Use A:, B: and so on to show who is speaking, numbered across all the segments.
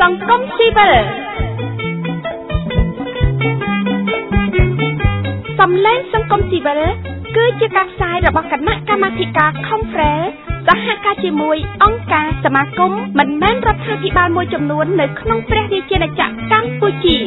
A: ងគមស៊ីវិលសំឡេងសង្គមស៊ីវិលគឺជាការផ្សាយរបស់គណៈកម្មាធិការ Conference សហការជាមួយអង្គការសមាគមមិនមែនរដ្ឋាភិបាលមួយចំនួននៅក្នុងព្រះរាជាណាចក្រកម្ពុជា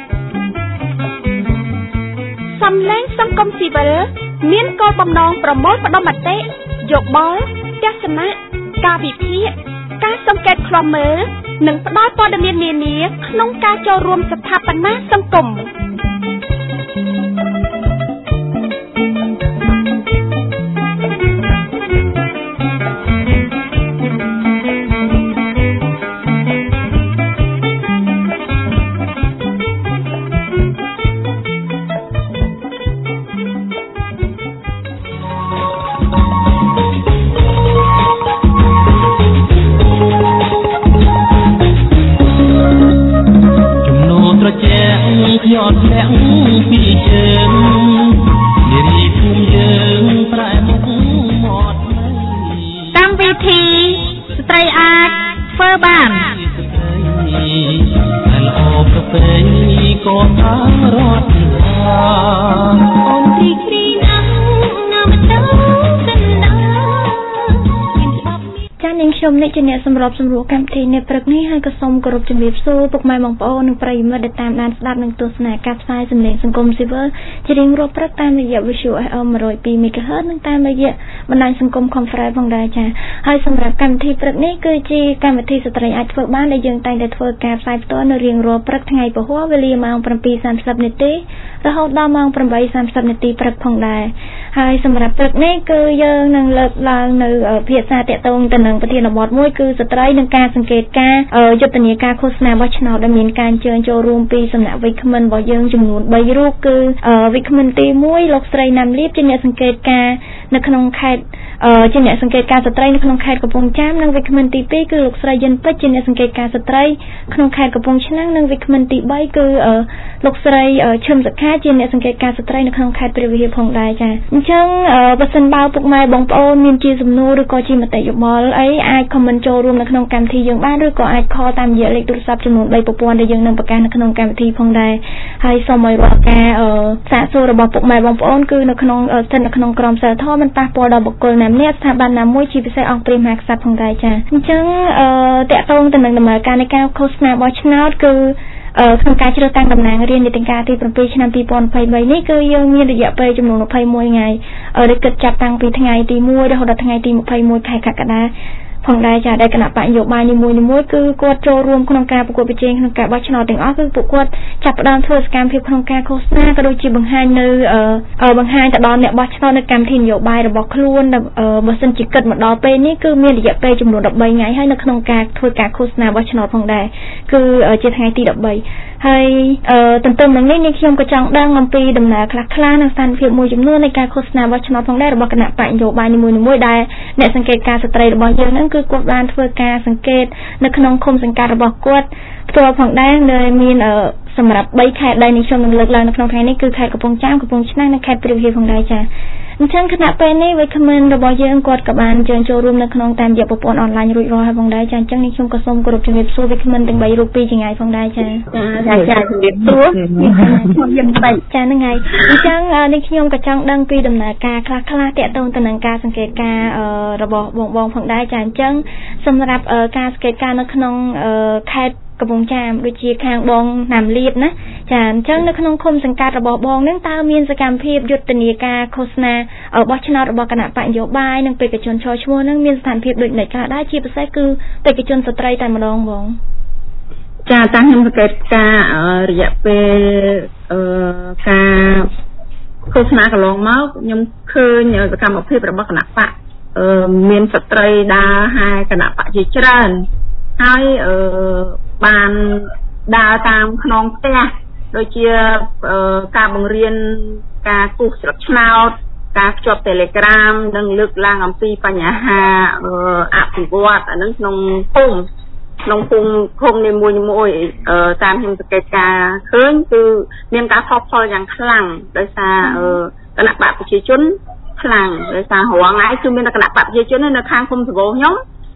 A: សំឡេងសង្គមស៊ីវិលមានគោលបំណងប្រមូលផ្ដុំមតិយោបល់ទស្សនៈការវិភាគការសង្កេតឃ្លាំមើលនិងផ្ដល់ព័ត៌មាននានាក្នុងការចូលរួមស្ថាបនាសង្គម
B: យត់លាក់ពីជើងនារីភូមិយើងប្រែមុខមាត់
A: កម្មវិធីស្ត្រីអាចធ្វើបាន
B: ល្អប្រពៃក៏តាមរត់
A: អូនទីគ្រីណាំណាំទៅសិនណាចា៎នាងខ្ញុំនេះជាអ្នកសម្របសម្រួលកម្មវិធីនេះព្រឹកនេះហើយក៏សូមគោរពជំរាបសួរពុកម៉ែបងប្អូននិងប្រិយមិត្តដែលតាមដានស្ដាប់និងទស្សនាការផ្សាយសម្លេងសង្គមស៊ីវិលជារៀងរាល់ព្រឹកតាមរយៈ Visual FM 102 MHz និងតាមរយៈបណ្ដាញសង្គម Conference ផងដែរចា៎ហើយសម្រាប់កម្មវិធីព្រឹកនេះគឺជាកម្មវិធីស្ត្រីអាចធ្វើបានដែលយើងតែងតែធ្វើការផ្សាយផ្ទាល់នៅរៀងរាល់ព្រឹកថ្ងៃពហុវេលាម៉ោង 7:30 នាទីរហូតដល់ម៉ោង 8:30 នាទីព្រឹកផងដែរហើយសម្រាប់ព្រឹកនេះគឺយើងនឹងលើកឡើងនៅភាសាតាក់ទងទៅនឹងប្រធានបទមួយគឺស្ត្រីនឹងការសង្កេតការយុទ្ធនាការឃោសនាបោះឆ្នោតដែលមានការអញ្ជើញចូលរួមពីសំណាក់វិក្កាមិនរបស់យើងចំនួន3រូបគឺវិក្កាមិនទី1លោកស្រីណាំលៀបជាអ្នកសង្កេតការនៅក្នុងខេត្តជាអ្នកសង្កេតការស្ត្រីនៅក្នុងខេត្តកំពង់ចាមនិងវិក្កាមិនទី2គឺលោកស្រីយិនពេជ្រជាអ្នកសង្កេតការស្ត្រីក្នុងខេត្តកំពង់ឆ្នាំងនិងវិក្កាមិនទី3គឺលោកស្រីឈឹមសខាជាអ្នកសង្កេតការស្ត្រីនៅក្នុងខេត្តព្រះវិហារផងដែរចា៎អញ្ចឹងបើសិនបើពុកម៉ែបងប្អូនមានជាសំណួរឬក៏ជាមតិយោបល់អីអាច comment ចូលរួមនៅក្នុងកម្មវិធីយើងបានឬក៏អាច call តាមរយៈលេខទូរស័ព្ទចំនួន3ប្រព័ន្ធដែលយើងនឹងប្រកាសនៅក្នុងកម្មវិធីផងដែរហើយសូមឲ្យរាល់ការសាកសួររបស់ពុកម៉ែបងប្អូនគឺនៅក្នុងស្ថិតនៅក្នុងក្រមសីលធម៌មិនប៉ះពាល់ដល់បុគ្គលណាម្នាក់ស្ថាប័នណាមួយជាពិសេសអង្គព្រះមហាក្សត្រផងដែរចា៎អញ្ចឹងតកតងទៅនឹងដំណើរការនៃការឃោសនាបោះឆ្នោតគឺក្នុងការជ្រើសតាំងតំណាងរាស្ត្រនីតិកាលទី7ឆ្នាំ2023នេះគឺយើងមានរយៈពេលចំនួន21ថ្ងៃដែលគិតចាប់តាំងពីថ្ងៃទី1រហូតដល់ថ្ងៃទី21ខែកក្កដាផងដែរចាដែលគណៈបកនយោបាយនីមួយៗគឺគាត់ចូលរួមក្នុងការប្រកួតប្រជែងក្នុងការបោះឆ្នោតទាំងអស់គឺពួកគាត់ចាប់ផ្ដើមធ្វើសកម្មភាពក្នុងការឃោសនាក៏ដូចជាបង្ហាញនៅបង្ហាញទៅដល់អ្នកបោះឆ្នោតនៅកម្មវិធីនយោបាយរបស់ខ្លួនបើសិនជាគិតមកដល់ពេលនេះគឺមានរយៈពេលចំនួន13ថ្ងៃហើយនៅក្នុងការធ្វើការឃោសនាបោះឆ្នោតផងដែរគឺជាថ្ងៃទី13ហើយទន្ទឹមនឹងនេះខ្ញុំក៏ចង់ដឹងអំពីដំណើរខ្លះៗនិងស្ថានភាពមួយចំនួននៃការឃោសនាបោះឆ្នោតផងដែររបស់គណៈបកនយោបាយនីមួយៗដែលអ្នកសង្កេតការស្ត្រីរបស់យើងហ្នឹងគឺគាត់បានធ្វើការសង្កេតនៅក្នុងឃុំសង្កាត់របស់គាត់ផ្ទាល់ផងដែរដែលមានសម្រាប់3ខេត្តដែលខ្ញុំនឹងលើកឡើងនៅក្នុងថ្ងៃនេះគឺខេត្តកំពង់ចាមកំពង់ឆ្នាំងនិងខេត្តព្រះវិហារផងដែរចា៎អញ្ចឹងគណៈពេលនេះវិក្កាមិនរបស់យើងគាត់ក៏បានចូលរួមនៅក្នុងតាមរយៈប្រព័ន្ធអនឡាញរួចរាល់ហើយផងដែរចា៎អញ្ចឹងខ្ញុំក៏សូមគោរពជំរាបសួរវិក្កាមិនទាំង3រូបពីចម្ងាយផងដែរចា៎ចាជំរាបសួរខ្ញុំយើង3ចាហ្នឹងហើយអញ្ចឹងនេះខ្ញុំក៏ចង់ដឹងពីដំណើរការខ្លះៗតាក់ទងទៅនឹងការសង្កេតការរបស់បងផងដែរចា៎អញ្ចឹងសម្រាប់ការសង្កេតការនៅក្នុងខេត្តកំពង់ចាមដូចជាខាងបងណាំលៀបណាចាអញ្ចឹងនៅក្នុងឃុំសង្កាត់របស់បងនឹងតើមានសកម្មភាពយុទ្ធនាការឃោសនាបោះឆ្នោតរបស់គណៈបកនយោបាយនិងបេក្ខជនចូលឈ្មោះនឹងមានស្ថានភាពដូចនេះខ្លះដែរជាពិសេសគឺបេក្ខជនស្ត្រីតែម្ដងបង
C: ចាតាំងខ្ញុំសង្កេតការរយៈពេលការឃោសនាកន្លងមកខ្ញុំឃើញសកម្មភាពរបស់គណៈបកមានស្ត្រីដើរហែគណៈបកជាច្រើនហើយបានដើរតាមខ្នងផ្ទះដូចជាការបង្រៀនការគូសស្លឹកឆ្នោតការភ្ជាប់ Telegram និងលើកឡើងអំពីបញ្ហាអភិវឌ្ឍអានឹងក្នុងភូមិឃុំនីមួយតាមខ្ញុំសង្កេតការឃើញគឺមានការថបផលយ៉ាងខ្លាំងដោយសារគណៈបកប្រជាជនខ្លាំងដោយសាររងថ្ងៃគឺមានគណៈបកប្រជាជននៅខាងឃុំសវោខ្ញុំ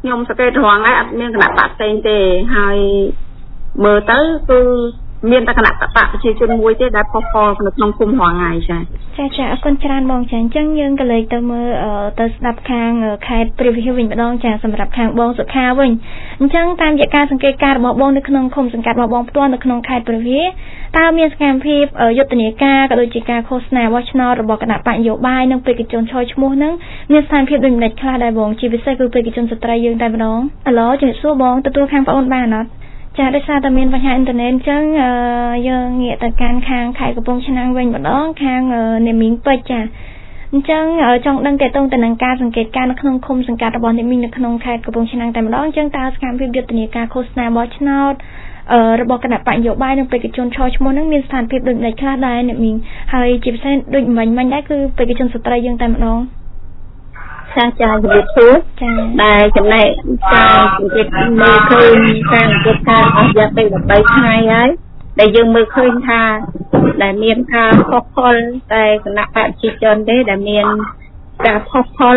C: ខ្ញុំសង្កេតរងហើយអត់មានគណៈបកផ្សេងទេហើយមើលទៅគឺមានតែគណៈបកប្រជាជនមួយទេដែលផុសផុលនៅក្នុងគុំរងថ្ងៃចា
A: ចាអរគុណច្រើនបងចាអញ្ចឹងយើងក៏លើកទៅមើលទៅស្ដាប់ខាងខេត្តព្រះវិហារវិញម្ដងចាសម្រាប់ខាងបងសុខាវិញអញ្ចឹងតាមរយៈការសង្កេតការរបស់បងនៅក្នុងឃុំសង្កាត់របស់បងផ្ទាល់នៅក្នុងខេត្តព្រះវិហារតើមានសកម្មភាពយុទ្ធនាការក៏ដូចជាការឃោសនាបោះឆ្នោតរបស់គណៈបកនយោបាយនិងបេក្ខជនឆយឈ្មោះហ្នឹងមានស្ថានភាពដូចម្តេចខ្លះដែរបងជាពិសេសគឺបេក្ខជនស្ត្រីយើងតែម្ដងឥឡូវជំរាបសួរបងទទួលខាងបងអូនបានអត់ចាដោយសារតែមានបញ្ហាអ៊ីនធឺណិតអញ្ចឹងយើងងាកទៅកាន់ខាងខេត្តកំពង់ឆ្នាំងវិញម្ដងខាងនេមីងពេជ្រចាអញ្ចឹងចង់ដឹងតើតើទៅនឹងការសង្កេតការនៅក្នុងឃុំសង្កាត់របស់នេមីងនៅក្នុងខេត្តកំពង់ឆ្នាំងតែម្ដងអញ្ចឹងតើសកម្មភាពយុទ្ធនាការឃោសនាបោះឆ្នោតរបស់គណៈបកនយោបាយនិងបេក្ខជនឆយឈ្មោះហ្នឹងមានស្ថានភាពដូចម្តេចខ្លះដែរនេមីងហើយជាពិសេសដូចមិញដែរគឺបេក្ខជនស្ត្រីយើងតែម្ដង
C: ចាជំរាបសួរដែលចំណែកការសង្កេតមើលឃើញការសង្កេតការអស់រយៈពេល13ថ្ងៃហើយដែលយើងមើលឃើញថាដែលមានការផុសផុលតែគណៈបកប្រជាជនទេដែលមានការផុសផុល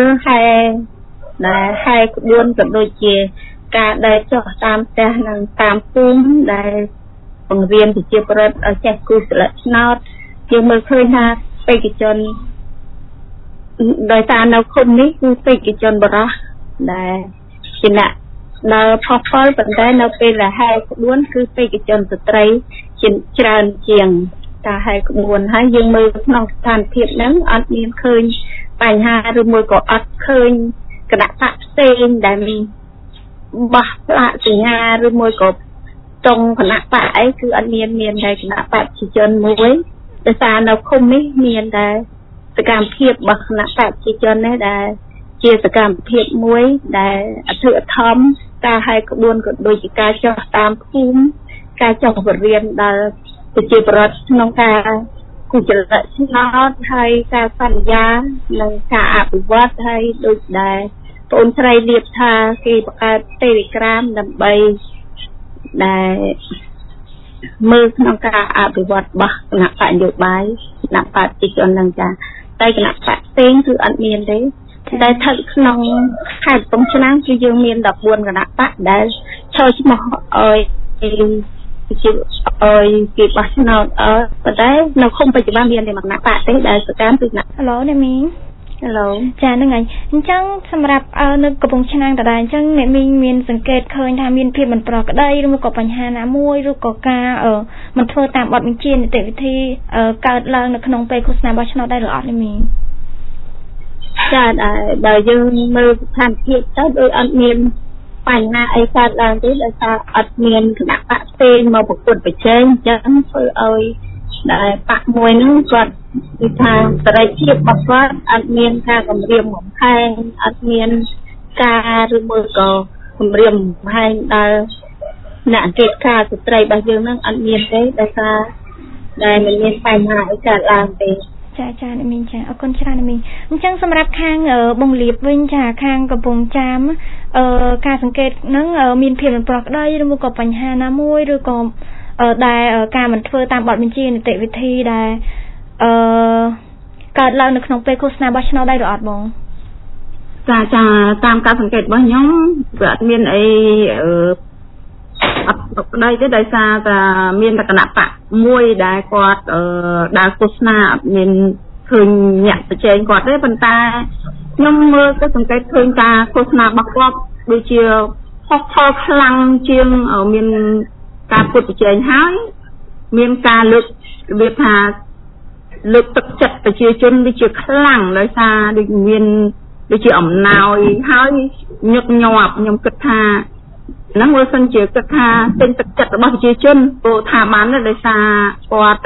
C: ហើយក្បួនក៏ដូចជាការដែលចុះតាមផ្ទះនិងតាមភូមិដែលបង្រៀនប្រជាពលរដ្ឋឲ្យចេះគូស្លឹកឆ្នោតយើងមើលឃើញថាបេក្ខជនដោយសារនៅឃុំនេះគឺបេក្ខជនបរិះដែលជាអ្នកដើរផុសផុលប៉ុន្តែនៅពេលដែលហែកក្បួនគឺបេក្ខជនស្ត្រីជាច្រើនជាងការហែកក្បួនហើយយើងមើលក្នុងស្ថានភាពហ្នឹងអត់មានឃើញបញ្ហាឬមួយក៏អត់ឃើញគណៈបកផ្សេងដែលមានបោះផ្លាកសញ្ញាឬមួយក៏តង់គណៈបកអីគឺអត់មានតែគណៈបកប្រជាជនមួយដោយសារនៅឃុំនេះមានតែសកម្មភាពរបស់គណៈបកប្រជាជននេះដែលជាសកម្មភាពមួយដែលអធិធម្មការហែកក្បួនក៏ដូចជាការចុះតាមភូមិការចុះបរិញ្ញាដល់ប្រជាពលរដ្ឋក្នុងការគូចលៈឆ្នោតហើយការសន្យានិងការអភិវឌ្ឍហើយដូចដែលបងស្រីលៀបថាគេបង្កើត Telegram ដើម្បីដែលមើលក្នុងការអភិវឌ្ឍរបស់គណៈបកនយោបាយគណៈបកប្រជាជននឹងចាតែគណៈបកផ្សេងគឺអត់មានទេតែស្ថិតក្នុងខេត្តកំពង់ឆ្នាំងគឺយើងមាន14គណៈបកដែលឆយឈ្មោះឲ្យគេបោះឆ្នោតប៉ុន្តែនៅឃុំបច្ចុប្បន្នមានតែគណៈបកទេដែលសកម្មគឺគណៈ
A: Hello អ្នកមីង
C: Hello
A: ចាហ្នឹងហើយអញ្ចឹងសម្រាប់នៅកំពង់ឆ្នាំងតដែរអញ្ចឹងអ្នកមីងមានសង្កេតឃើញថាមានភាពមិនប្រក្រតីឬក៏បញ្ហាណាមួយឬក៏ការមិនធ្វើតាមបទបញ្ជានីតិវិធីកើតឡើងនៅក្នុងពេលឃោសនាបោះឆ្នោតដែរឬអត់អ្នកមីង
C: ចាដែលយើងមើលស្ថានភាពទៅដូចអត់មានបញ្ហាអីកើតឡើងទេដោយសារអត់មានគណៈបកផ្សេងមកប្រកួតប្រជែងអញ្ចឹងធ្វើឲ្យដែលបកមួយហ្នឹងគាត់គឺថាសេរីភាពរបស់គាត់អត់មានការគម្រាមកំហែងអត់មានការឬមួយក៏គម្រាមកំហែងដល់អ្នកអង្កេតការស្ត្រីរបស់យើងហ្នឹងអត់មានទេដោយសារដែលមិនមានបញ្ហាអីកើតឡើងទេ
A: ចាអ្នកមីងចាអរគុណច្រើនអ្នកមីងអញ្ចឹងសម្រាប់ខាងបងលៀបវិញចាខាងកំពង់ចាមការសង្កេតហ្នឹងមានភាពមិនប្រក្រតីឬមួយក៏បញ្ហាណាមួយឬក៏ដែលការមិនធ្វើតាមបទបញ្ជានីតិវិធីដែលកើតឡើងនៅក្នុងពេលឃោសនាបោះឆ្នោតដែរឬអត់បង
C: ចាតាមការសង្កេតរបស់ខ្ញុំវាអត់មានអីអត់ប្រក្រតីទេដោយសារតែមានតែគណៈបកមួយដែលគាត់ដើរឃោសនាអត់មានឃើញអ្នកប្រជែងគាត់ទេប៉ុន្តែខ្ញុំមើលទៅសង្កេតឃើញការឃោសនារបស់គាត់ដូចជាផុសផុលខ្លាំងជាងមានការពុតប្រជែងហើយមានការលើករបៀបថាលើកទឹកចិត្តប្រជាជនវាជាខ្លាំងដោយសារដូចមានដូចជាអំណោយហើយញឹកញាប់ខ្ញុំគិតថាហ្នឹងមើលសិនជាគិតថាពេញទឹកចិត្តរបស់ប្រជាជនព្រោះថាបានដោយសារគាត់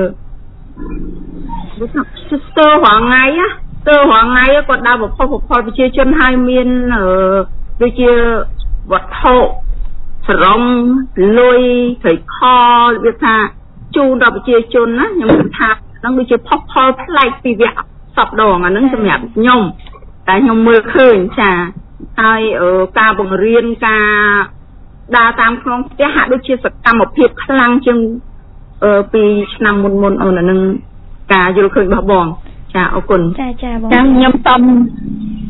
C: ស្ទើររងថ្ងៃគាត់ដើរប្រភពផលប្រជាជនហើយមានដូចជាវត្ថុសរងលុយត្រីខរបៀបថាជូនដល់ប្រជាជនណាខ្ញុំថាហ្នឹងដូចជាផុសផុលប្លែកពីវគ្គសពដងអាហ្នឹងសម្រាប់ខ្ញុំតែខ្ញុំមើលឃើញចាហើយការបង្រៀនការដើរតាមក្នុងផ្ទះហាក់ដូចជាសកម្មភាពខ្លាំងជាងពីឆ្នាំមុនអូនអានឹងការយល់ឃើញរបស់បងចាអរគុណ
A: ចាបង
C: ខ្ញុំសូម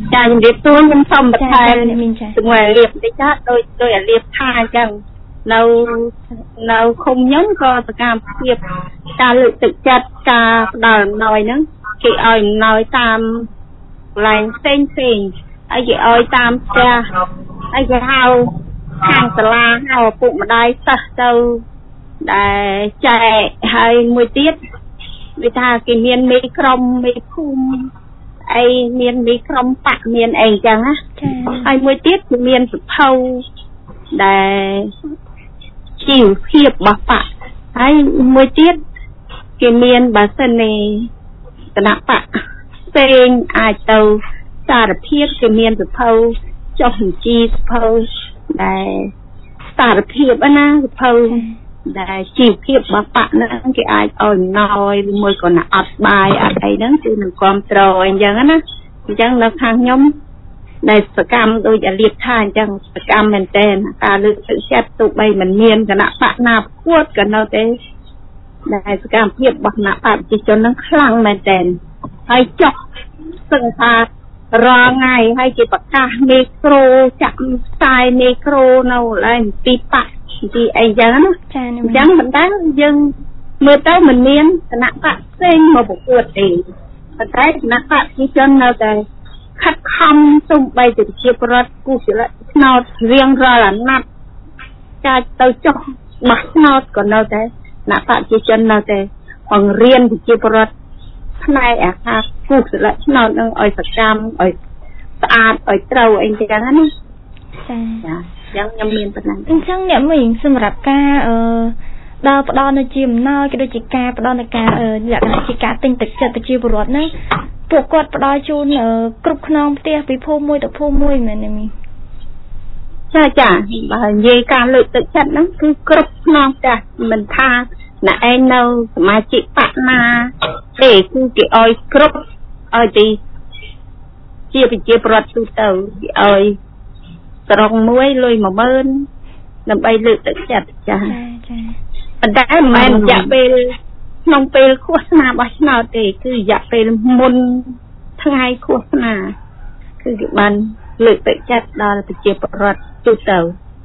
C: ចាជំរាបសួរខ្ញុំសូមបន្ថែមជាមួយលៀបតិចដោយលៀបថាអញ្ចឹងនៅឃុំខ្ញុំក៏សកម្មភាពការលើកទឹកចិត្តការផ្ដល់អំណោយហ្នឹងគេឲ្យអំណោយតាមកន្លែងផ្សេងហើយគេឲ្យតាមផ្ទះហើយគេហៅខាងសាលាហៅឪពុកម្ដាយសិស្សទៅដែលចែកហើយមួយទៀតវាថាគេមានមេក្រុមមេភូមិអីមានមេក្រុមបកមានអីអញ្ចឹងណាហើយមួយទៀតគឺមានសភៅដែលជីវភាពរបស់បកហើយមួយទៀតគេមានបើសិននេះគណៈបកផ្សេងអាចទៅសារភាពគេមានសភៅចុះបញ្ជីសភៅដែលសារភាពណាសភៅដែលជីវភាពរបស់បកហ្នឹងគេអាចឲ្យអំណោយឬមួយក៏ណាអត់បាយអត់អីហ្នឹងគឺនឹងគ្រប់ត្រអញ្ចឹងណាអញ្ចឹងនៅខាងខ្ញុំដែលសកម្មដូចអាលៀបថាអញ្ចឹងសកម្មមែនតើការលើកទឹកចិត្តទោះបីមិនមានគណៈបកណាប្រកួតក៏នៅតែដែលសកម្មភាពរបស់គណៈបកប្រជាជនហ្នឹងខ្លាំងមែនតើហើយចុះសឹងថារងថ្ងៃហើយគេប្រកាសមេក្រូចាក់ផ្សាយមេក្រូនៅឡើងពីបកទីអីចឹងណាចាអញ្ចឹងប៉ុន្តែយើងមើលទៅមិនមានគណៈបកផ្សេងមកប្រកួតទេប៉ុន្តែគណៈបកប្រជាជននៅតែខិតខំសូម្បីតែជាប្រដ្ឋគូសិលឆ្នោតរៀងរាល់អាណត្តិចាទៅចុះបោះឆ្នោតក៏នៅតែគណៈបកប្រជាជននៅតែបង្រៀនជាប្រដ្ឋផ្នែកអាការគូសិលឆ្នោតនឹងឲ្យសកម្មឲ្យស្អាតឲ្យត្រូវអីចឹងណាចាយ៉ាងខ្ញុំមានប៉ុណ្ណឹង
A: អញ្ចឹងអ្នកមីងសម្រាប់ការដល់ផ្ដល់នៅជាអំណោយក៏ដូចជាការផ្ដល់នៅការលក្ខណៈជាការទិញទឹកចិត្តប្រជាពលរដ្ឋហ្នឹងពួកគាត់ផ្ដល់ជូនគ្រប់ខ្នងផ្ទះពីភូមិមួយទៅភូមិមួយមែនទេមីង
C: ចាបើនិយាយការលើកទឹកចិត្តហ្នឹងគឺគ្រប់ខ្នងផ្ទះមិនថាអ្នកឯងនៅសមាជិកបកណាទេគឺគេឲ្យគ្រប់ឲ្យទីជាប្រជាពលរដ្ឋទូទៅគេឲ្យត្រង់មួយលុយ 10000 ដើម្បីលើកទឹកចិត្តចាប៉ុន្តែមិនមែនរយៈពេលក្នុងពេលឃោសនាបោះឆ្នោតទេគឺរយៈពេលមុនថ្ងៃឃោសនាគឺគេបានលើកទឹកចិត្តដល់ប្រជាពលរដ្ឋទូទៅ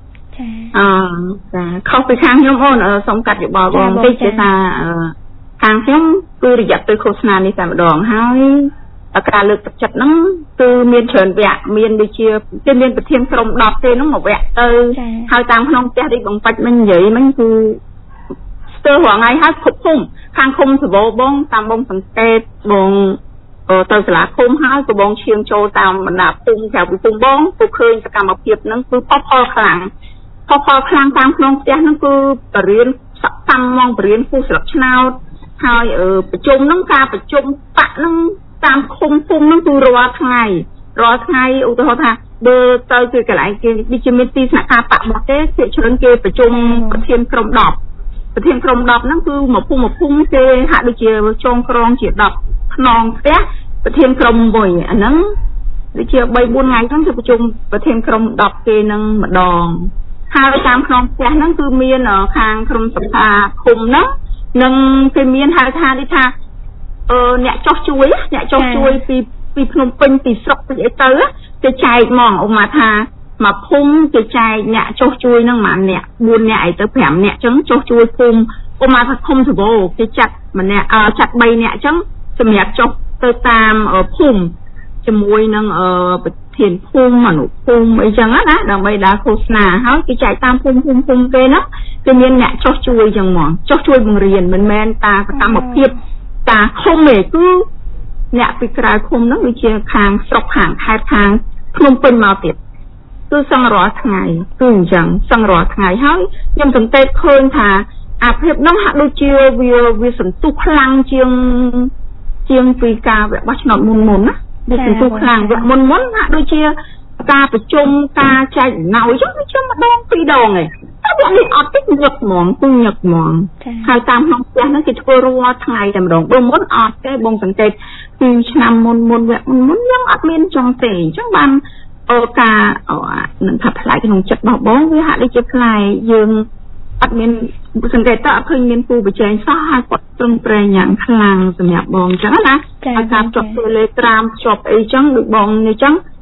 C: ចាខុសពីខាងខ្ញុំអូនសូមកាត់យោបល់បងតិចគឺថាខាងខ្ញុំគឺរយៈពេលឃោសនានេះតែម្ដងហើយការលើកទឹកចិត្តហ្នឹងគឺមានច្រើនវគ្គមានដូចជាគេមានប្រធានក្រុម10ទេហ្នឹងមួយវគ្គទៅហើយតាមក្នុងផ្ទះនេះបងបាច់មិននិយាយហ្នឹងគឺស្ទើររាល់ថ្ងៃហើយគ្រប់ភូមិខាងឃុំសវោបងតាមបងសង្កេតបងទៅសាលាឃុំហើយក៏បងឈៀងចូលតាមបណ្ដាភូមិក្រៅពីភូមិបងគឺឃើញសកម្មភាពហ្នឹងគឺផលខ្លាំងតាមក្នុងផ្ទះហ្នឹងគឺបរិញ្ញាសកម្មមកបរិញ្ញាគូស្រុកឆ្នោតហើយប្រជុំហ្នឹងការប្រជុំបកហ្នឹងតាមឃុំភូមិហ្នឹងគឺរាល់ថ្ងៃឧទាហរណ៍ថាបើទៅគឺកន្លែងគេដូចជាមានទីស្នាក់ការបកមកទេគេច្រើនគេប្រជុំប្រធានក្រុម10ហ្នឹងគឺមកភូមិគេហាក់ដូចជាចងក្រងជា10ខ្នងផ្ទះប្រធានក្រុមមួយអាហ្នឹងដូចជា 3-4 ថ្ងៃហ្នឹងគឺប្រជុំប្រធានក្រុម10គេនឹងម្ដងហើយតាមក្នុងផ្ទះហ្នឹងគឺមានខាងក្រុមសភាឃុំហ្នឹងនឹងគេមានហៅថាដូចថាអ្នកចោះជួយពីភ្នំពេញពីស្រុកពីអីទៅគេចែកហ្មងឧបមាថាមកភូមិគេចែកអ្នកចោះជួយហ្នឹងប៉ុន្មានអ្នក4អ្នកអីទៅ5អ្នកអញ្ចឹងចោះជួយភូមិឧបមាថាឃុំសវោគេចាត់ម្នាក់ចាត់3អ្នកអញ្ចឹងសម្រាប់ចុះទៅតាមភូមិជាមួយនឹងប្រធានភូមិអនុភូមិអីចឹងណាដើម្បីដើរឃោសនាហើយគេចែកតាមភូមិគេណាគឺមានអ្នកចុះជួយចឹងហ្មងចុះជួយបង្រៀនមិនមែនតាសកម្មភាពតាឃុំទេគឺអ្នកពីក្រៅឃុំហ្នឹងដូចជាខាងស្រុកខាងខេត្តខាងភ្នំពេញមកទៀតគឺសង្រោះថ្ងៃគឺអញ្ចឹងសង្រោះថ្ងៃហើយខ្ញុំសង្កេតឃើញថាអាភាពហ្នឹងហាក់ដូចជាវាសន្ទុះខ្លាំងជាងពីការបោះឆ្នោតមុនណាវាសន្ទុះខ្លាំងវគ្គមុនហាក់ដូចជាការប្រជុំការចែកអំណោយចឹងវាជាម្ដងពីរដងឯងតែវគ្គនេះអត់តិចញឹកហ្មងហើយតាមក្នុងផ្ទះហ្នឹងគេធ្វើរាល់ថ្ងៃតែម្ដងបើមុនអត់ទេបងសង្កេតពីឆ្នាំមុនវគ្គមុនខ្ញុំអត់មានចង់ទេអញ្ចឹងបានការនឹងថាផ្លែក្នុងចិត្តរបស់បងវាហាក់ដូចជាផ្លែយើងអត់មានសង្កេតទៅអត់ឃើញមានគូប្រជែងសោះហើយគាត់ត្រឹមប្រែងយ៉ាងខ្លាំងសម្រាប់បងអញ្ចឹងណាហើយការជាប់ Telegram ជាប់អីចឹងដូចបងនេះចឹង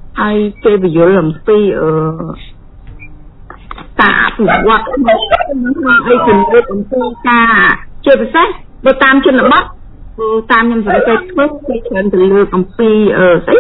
C: ហើយគេបញ្យល់អំពីការអភិវឌ្ឍក្នុងអីជំនឿអំពីការជាពិសេសបើតាមជនបទតាមខ្ញុំសង្កេតធ្វើគេច្រើនទៅលើកអំពីស្អី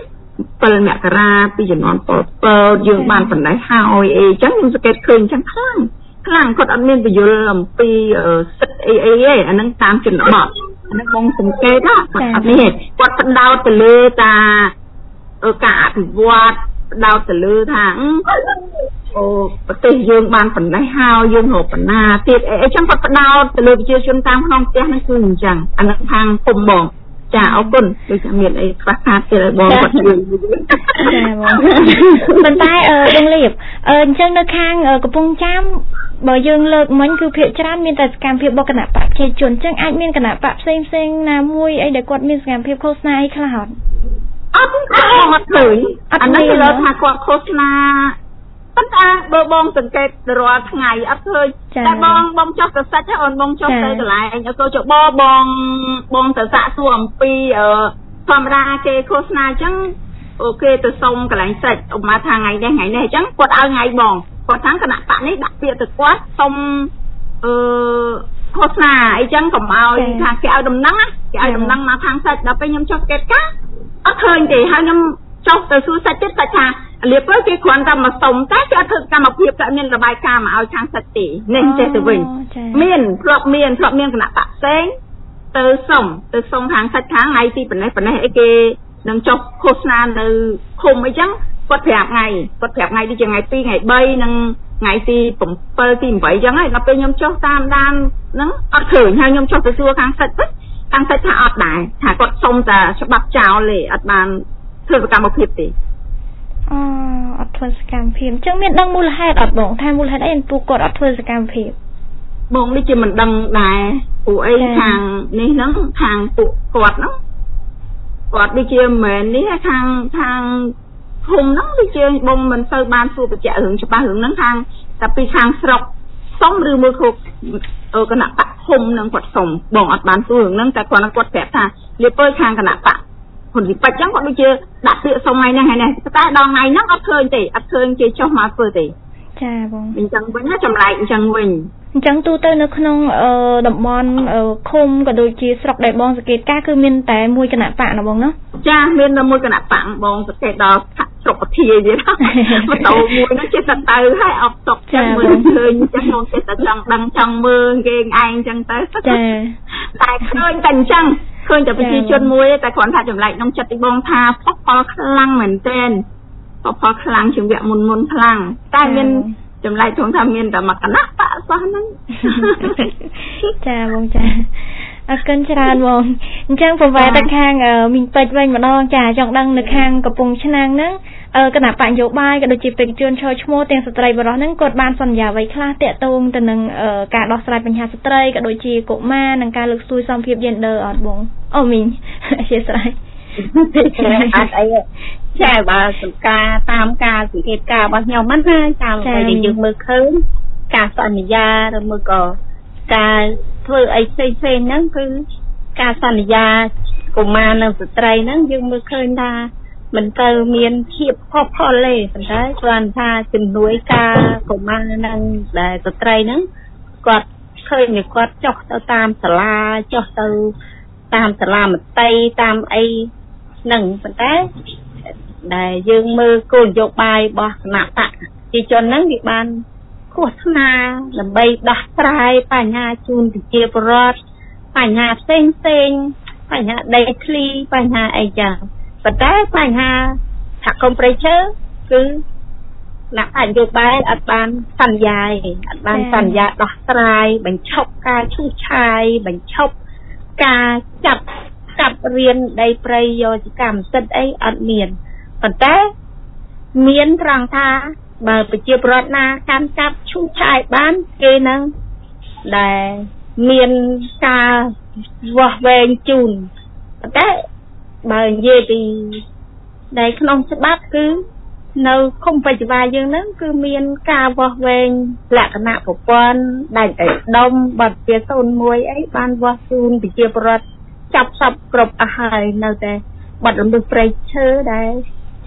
C: 7មករាពីជំនាន់ពលពតយើងបានបណ្ដេះហើយអីចឹងខ្ញុំសង្កេតឃើញចឹងខ្លាំងគាត់អត់មានបញ្យល់អំពីសិទ្ធអីទេអាហ្នឹងតាមជនបទអាហ្នឹងបងសង្កេតគាត់អត់មានគាត់ផ្ដោតទៅលើការអភិវឌ្ឍផ្ដោតទៅលើថាប្រទេសយើងបានបណ្ដេះហើយយើងរកបណ្ណាទៀតអីចឹងគាត់ផ្ដោតទៅលើប្រជាជនតាមក្នុងផ្ទះហ្នឹងគឺអញ្ចឹងអាហ្នឹងខាងគុំបងចាអរគុណដូចថាមានអីខ្វះខាតទៀតឲ្យបងគាត់ជួយ
A: ចាបងប៉ុន្តែដងលៀបអញ្ចឹងនៅខាងកំពង់ចាមបើយើងលើកមិញគឺភាគច្រើនមានតែសកម្មភាពរបស់គណៈបកប្រជាជនអញ្ចឹងអាចមានគណៈបកផ្សេងណាមួយអីដែលគាត់មានសកម្មភាពឃោសនាអីខ្លះអត់
C: អត់ឃើញអានេះគេលើថាគាត់ឃោសនាប៉ុន្តែបើបងសង្កេតរាល់ថ្ងៃអត់ឃើញតែបងចុះទៅសាច់អូនបងចុះទៅកន្លែងក៏ចុះបងទៅសាកសួរអំពីធម្មតាគេឃោសនាអញ្ចឹងអូខេទៅសុំកន្លែងសាច់ឧបមាថាថ្ងៃនេះអញ្ចឹងគាត់ឲ្យថ្ងៃបងគាត់ថាគណៈបកនេះដាក់ពាក្យទៅគាត់សុំឃោសនាអីចឹងកុំឲ្យថាគេឲ្យដំណឹងគេឲ្យដំណឹងមកខាងសាច់ដល់ពេលខ្ញុំចុះកេតការអត់ឃើញទេហើយខ្ញុំចុះទៅសួរសាច់ទៀតសាច់ថាលៀបទៅគេគ្រាន់តែមកសុំតែគេអត់ធ្វើកម្មភាពតែមានរបាយការណ៍មកឲ្យខាងសាច់ទេនេះចេះទៅវិញមានធ្លាប់មានគណៈបកផ្សេងទៅសុំខាងសាច់ខាងថ្ងៃទីប៉ុណ្ណេះអីគេនឹងចុះឃោសនានៅឃុំអីចឹងគាត់ប្រាប់ថ្ងៃដូចជាថ្ងៃ2ថ្ងៃ3និងថ្ងៃទី7ទី8ចឹងហើយដល់ពេលខ្ញុំចុះតាមដានហ្នឹងអត់ឃើញហើយខ្ញុំចុះទៅសួរខាងសាច់វិញខាងសាច់ថាអត់ដែរថាគាត់សុំតែច្បាប់ចោលទេអត់បានធ្វើសកម្មភាពទេ
A: អត់ធ្វើសកម្មភាពអញ្ចឹងមានដឹងមូលហេតុអត់បងថាមូលហេតុអីពួកគាត់អត់ធ្វើសកម្មភាព
C: បងនេះជាមិនដឹងដែរពួកអីខាងនេះហ្នឹងខាងពួកគាត់ហ្នឹងគាត់ដូចជាមិនមែននេះខាងភូមិហ្នឹងដូចជាបងមិនទៅបានសួរបញ្ជាក់រឿងច្បាស់រឿងហ្នឹងខាងតែពីខាងស្រុកសុំឬមួយគ្រប់គណៈបកភូមិហ្នឹងគាត់សុំបងអត់បានសួររឿងហ្នឹងតែគាត់ប្រាប់ថាលៀបទៅខាងគណៈបកហ៊ុនវិបត្តិចឹងគាត់ដូចជាដាក់ពាក្យសុំថ្ងៃហ្នឹងតែដល់ថ្ងៃហ្នឹងអត់ឃើញទេអត់ឃើញគេចុះមកធ្វើទេ
A: ចាបង
C: អញ្ចឹងវិញចម្លែកអញ្ចឹងវិញ
A: អញ្ចឹងទូទៅនៅក្នុងតំបន់ឃុំក៏ដូចជាស្រុកដែលបងសង្កេតការគឺមានតែមួយគណៈបកណាបងណា
C: ចាមានតែមួយគណៈបកបងសង្កេតដល់ស្រុកពធាទៀតម៉ូតូមួយហ្នឹងចេះតែទៅហើយអត់ស្រុកចឹងមើលឃើញចឹងបងចេះតែចង់ដឹងចង់មើលគេឯងចឹងទៅ
A: ចា
C: តែឃើញតែអញ្ចឹងឃើញតែប្រជាជនមួយតែគ្រាន់ថាចម្លែកក្នុងចិត្តទីបងថាផលខ្លាំងមែនទែនផលខ្លាំងជាងវគ្គមុនខ្លាំងតែមានចម្លែកត្រង់ថាមានតែមកគណៈបកសោះហ្នឹង
A: ចាបងចាអរគុណច្រើនបងអញ្ចឹងប្រវត្តិទៅខាងមីងពេជ្រវិញម្ដងចាចង់ដឹងនៅខាងកំពង់ឆ្នាំងហ្នឹងគណៈបកនយោបាយក៏ដូចជាបេក្ខជនឈរឈ្មោះទាំងស្ត្រីបរិសុទ្ធហ្នឹងគាត់បានសន្យាអ្វីខ្លះតាក់ទងទៅនឹងការដោះស្រាយបញ្ហាស្ត្រីក៏ដូចជាកុមារនិងការលើកស្ទួយសមភាព gender អត់បងអូមីងអធិស្ឋាន
D: អត់អីចាបើសំការតាមការសង្កេតការរបស់ខ្ញុំហ្នឹងណាតាមតែយើងមើលឃើញការសន្យាឬមួយក៏ការធ្វើអីផ្សេងហ្នឹងគឺការសន្យាកុមារនិងស្ត្រីហ្នឹងយើងមើលឃើញថាមិនទៅមានភាពខុសផលទេប៉ុន្តែគ្រាន់ថាជំនួយការកុមារនិងដែលស្ត្រីហ្នឹងគាត់ឃើញគាត់ចុះទៅតាមសាលាចុះទៅតាមសាលាមត្តេយ្យតាមអីហ្នឹងប៉ុន្តែដែលយើងមើលគោលនយោបាយរបស់គណៈបកប្រជាជនហ្នឹងវាបានឃោសនាដើម្បីដោះស្រាយបញ្ហាជូនប្រជាពលរដ្ឋបញ្ហាផ្សេងបញ្ហាដីធ្លីបញ្ហាអីចឹងប៉ុន្តែបញ្ហាសហគមន៍ប្រៃឈើគឺអ្នកនយោបាយអត់បានសន្យាទេអត់បានសន្យាដោះស្រាយបញ្ឈប់ការឈូសឆាយបញ្ឈប់ការចាប់រៀនដីព្រៃយកជាកម្មសិទ្ធិអីអត់មានប៉ុន្តែមានត្រង់ថាបើប្រជាពលរដ្ឋណាកាន់កាប់ឈូសឆាយបានគេនឹងដែលមានការវាស់វែងជូនប៉ុន្តែបើនិយាយពីในក្នុងច្បាប់គឺនៅឃុំបច្ចុប្បន្នយើងហ្នឹងគឺមានការវាស់វែងលក្ខណៈប្រព័ន្ធដាច់ដុំបទជា01អីបានវាស់ជូនប្រជាពលរដ្ឋចាប់សពគ្រប់អស់ហើយនៅតែបាត់រំលឹកព្រៃឈើដែល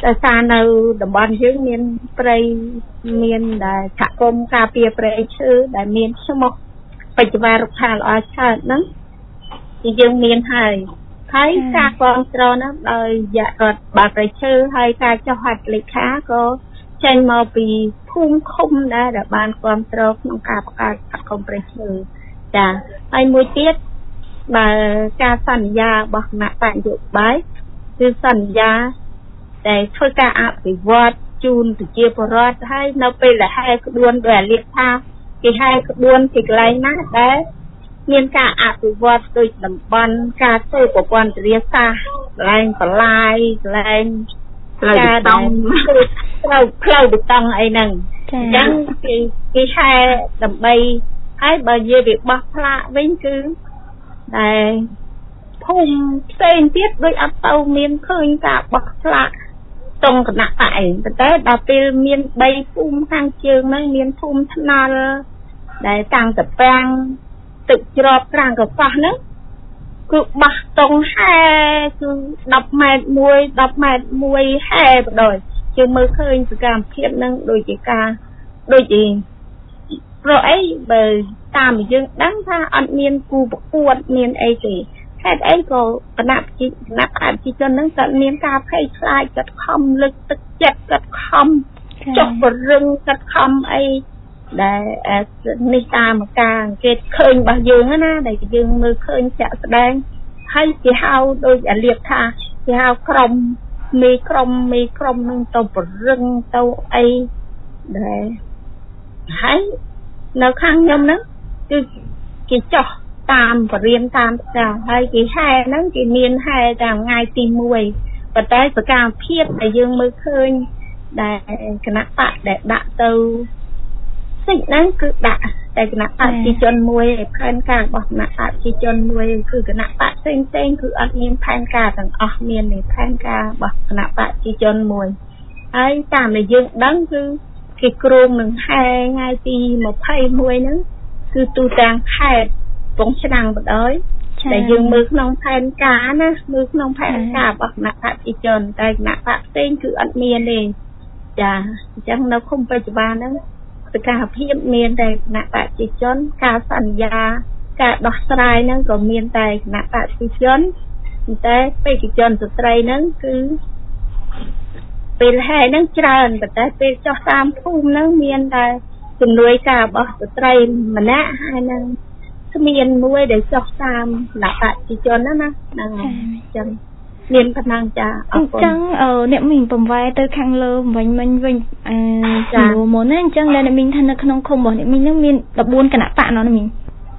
D: តែសារនៅតំបន់យើងមានព្រៃមានដែលសហគមន៍ការពារព្រៃឈើដែលមានឈ្មោះបច្ចុប្បន្នរុក្ខាល្អច្រើនហ្នឹងយើងមានហើយការគ្រប់គ្រងហ្នឹងដោយរយៈរដ្ឋបាលព្រៃឈើហើយការចុះហត្ថលេខាក៏ចេញមកពីភូមិឃុំដែរដែលបានគ្រប់គ្រងក្នុងការបង្កើតសហគមន៍ព្រៃឈើចាហើយមួយទៀតបើការសន្យារបស់គណៈបញ្ញយោបាយគឺសន្យាតែធ្វើការអភិវឌ្ឍជូនប្រជាពលរដ្ឋហើយនៅពេលដែលហែក្បួនដោយអាលៀកថាគេហែក្បួនពីកន្លែងណាដែលមានការអភិវឌ្ឍដោយតំបន់ការធ្វើប្រព័ន្ធធារាសាស្ត្រកន្លែងបន្លាយកន្លែងផ្លូវបេតុងផ្លូវបេតុងអីហ្នឹងអញ្ចឹងគេហែដើម្បីហើយបើនិយាយពីបោះផ្លាកវិញគឺតែភូមិផ្សេងទៀតដូចអត់ទៅមានឃើញការបោះផ្លាកតรงគណៈបកឯងប៉ុន្តែដល់ពេលមាន3ភូមិខាងជើងហ្នឹងមានភូមិថ្នល់ដែលតាំងតពាំងទឹកជ្រប់ក្រាំងកប៉ោះហ្នឹងគឺបោះតรงហែគឺ10ម៉ែត្រ10ម៉ែត្រ1ហែបដោយយើងមើលឃើញសកម្មភាពហ្នឹងដូចជាការដូចជាព្រោះអីបើតាមយើងដឹងថាអត់មានគូប្រកួតមានអីទេហេតុអីក៏គណៈប្រជាជនហ្នឹងក៏មានការភ័យខ្លាចកាត់ខំលើកទឹកចិត្តកាត់ខំចុះបរឹងកាត់ខំអីដែលនេះតាមការអង្កេតឃើញរបស់យើងណាដែលយើងមើលឃើញចាក់ស្ដែងហើយគេហៅដូចអាលៀបថាគេហៅក្រុមមេក្រុមនឹងទៅបរឹងទៅអីដែលហើយនៅខាងខ្ញុំហ្នឹងគឺគេចោះតាមបរិញ្ញាតាមចាហើយគេហែហ្នឹងគេមានហែតាមថ្ងៃទី1ប៉ុន្តែសកម្មភាពដែលយើងមើលឃើញដែលគណៈបកដែលដាក់ទៅសិចហ្នឹងគឺដាក់តែគណៈបកប្រជាជនមួយផែនការរបស់គណៈបកប្រជាជនមួយគឺគណៈបកផ្សេងគឺអត់មានផែនការទាំងអស់មានតែផែនការរបស់គណៈបកប្រជាជនមួយហើយតាមដែលយើងដឹងគឺគេគ្រោងនឹងហែថ្ងៃទី21ហ្នឹងគឺទូទាំងខេត្តកំពង់ឆ្នាំងបដ យ តែយើងមើលក្នុងផែនការណាមើលក្នុងផែនការរបស់គណៈបកប្រជាជនតែគណៈបកផ្សេងគឺអត់មានទេចាអញ្ចឹងនៅឃុំបច្ចុប្បន្នហ្នឹងសកម្មភាពមានតែគណៈបកប្រជាជនការសន្យាការដោះស្រាយហ្នឹងក៏មានតែគណៈបកប្រជាជនតែបេក្ខជនស្ត្រីហ្នឹងគឺពេលហែហ្នឹងច្រើនប៉ុន្តែពេលចោះតាមភូមិហ្នឹងមានតែជំនួយការរបស់ស្ត្រីម្នាក់ហើយនឹងគ្មានមួយដែលចោះតាមគណៈបកប្រជាជនណាហ្នឹងអញ្ចឹងមានប៉ុណ្ណឹងចាអរគុណអញ្ចឹង
A: អ្នកមីងបំវែទៅខាងលើវិញចំនួនមុនណាអញ្ចឹងដែលអ្នកមីងថានៅក្នុងឃុំរបស់អ្នកមីងហ្នឹងមាន14គណៈបកណោះអ្នកមីង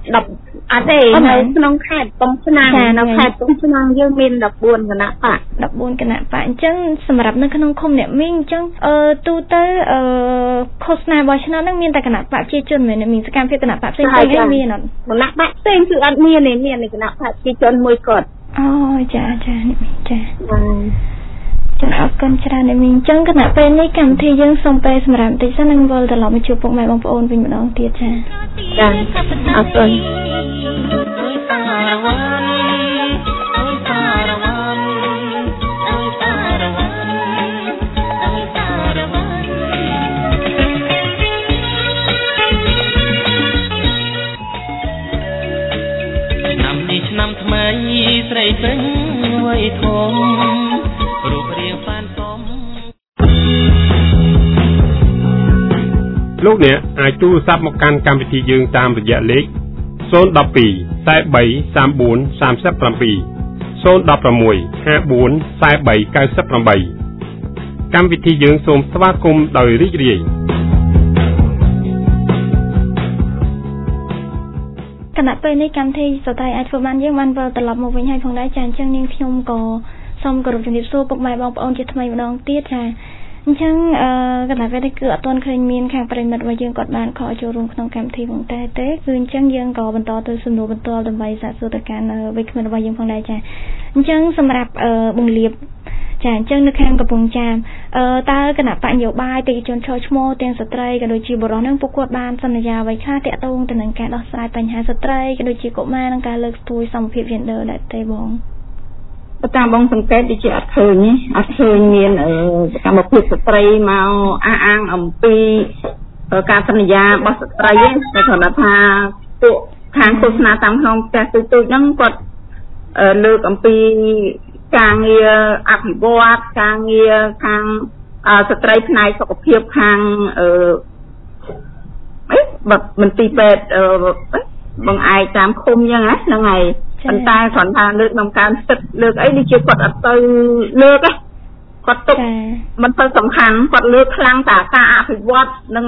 D: 10អត់ទេនៅក្នុងខេត្តកំពង់ឆ្នាំងនៅខេត្តកំពង់ឆ្នាំងយើងមាន14គណៈបក
A: 14គណៈបកអញ្ចឹងសម្រាប់នៅក្នុងឃុំអ្នកមីងអញ្ចឹងទូទៅឃោសនារបស់ឆ្នាំហ្នឹងមានតែគណៈបកប្រជាជនមែនអ្នកមីងសកម្មភាពគណៈបកផ្សេងៗអីមានអត់
D: គណៈបកផ្សេងគឺអត់មានទេមានគណៈបកប្រជាជនមួយគាត់
A: អូចាអ្នកមីងចាចឹងអរគុណច្រើនអ្នកមីងអញ្ចឹងគណៈពេលនេះកម្មវិធីយើងសូមពេលសម្រាប់បន្តិចសិននឹងវិលត្រឡប់មកជួបពុកម៉ែបងប្អូនវិញម្ដងទៀតចា
D: អរគុណ
B: ឆ្នាំថ្មីស្រីពេញវ័យធំរូបរាងប៉ានសម
E: លោកអ្នកអាចទូរស័ព្ទមកកាន់កម្មវិធីយើងតាមរយៈលេខ012 43 34 37 016 54 43 98កម្មវិធីយើងសូមស្វាគមន៍ដោយរីករាយ
A: គណៈពេលនេះកម្មវិធីស្ត្រីអាចធ្វើបានយើងបានវិលត្រឡប់មកវិញហើយផងដែរចាអញ្ចឹងនាងខ្ញុំក៏សូមគោរពជំរាបសួរពុកម៉ែបងប្អូនជាថ្មីម្ដងទៀតចាអញ្ចឹងគណៈពេលនេះគឺអត់ទាន់ឃើញមានខាងប្រិមិត្តរបស់យើងគាត់បានខកចូលរួមក្នុងកម្មវិធីផងតែទេគឺអញ្ចឹងយើងក៏បន្តទៅសំណួរបន្តដើម្បីសាកសួរទៅកាន់វិក្កាមរបស់យើងផងដែរចាអញ្ចឹងសម្រាប់បង្រៀបចាអញ្ចឹងនៅខាងកំពង់ចាមតើគណៈបញ្ញោបាយបេក្ខជនឈរឈ្មោះទាំងស្ត្រីក៏ដូចជាបុរសនឹងពួកគាត់បានសន្យាអ្វីខ្លះទាក់ទងទៅនឹងការដោះស្រាយបញ្ហាស្ត្រីក៏ដូចជាកុមារនិងការលើកស្ទួយសមភាព gender ដែរទេបង
D: ប
C: តាមបងសង្កេតដូចជាអត់ឃើញមានកម្មភាពស្ត្រីមកអះអាងអំពីការសន្យារបស់ស្ត្រីទេតែគ្រាន់តែថាពួកខាងឃោសនាតាមក្នុងផ្ទះទូចៗហ្នឹងគាត់លើកអំពីការងារអភិវឌ្ឍការងារខាងស្ត្រីផ្នែកសុខភាពខាងមន្ទីរពេទ្យបងឯកតាមឃុំអញ្ចឹងណាហ្នឹងហើយប៉ុន្តែគ្រាន់តែលើកក្នុងការសិទ្ធិលើកអីនេះជាគាត់អត់ទៅលើកទេគាត់ទុកមិនទៅសំខាន់គាត់លើកខ្លាំងតែការអភិវឌ្ឍនិង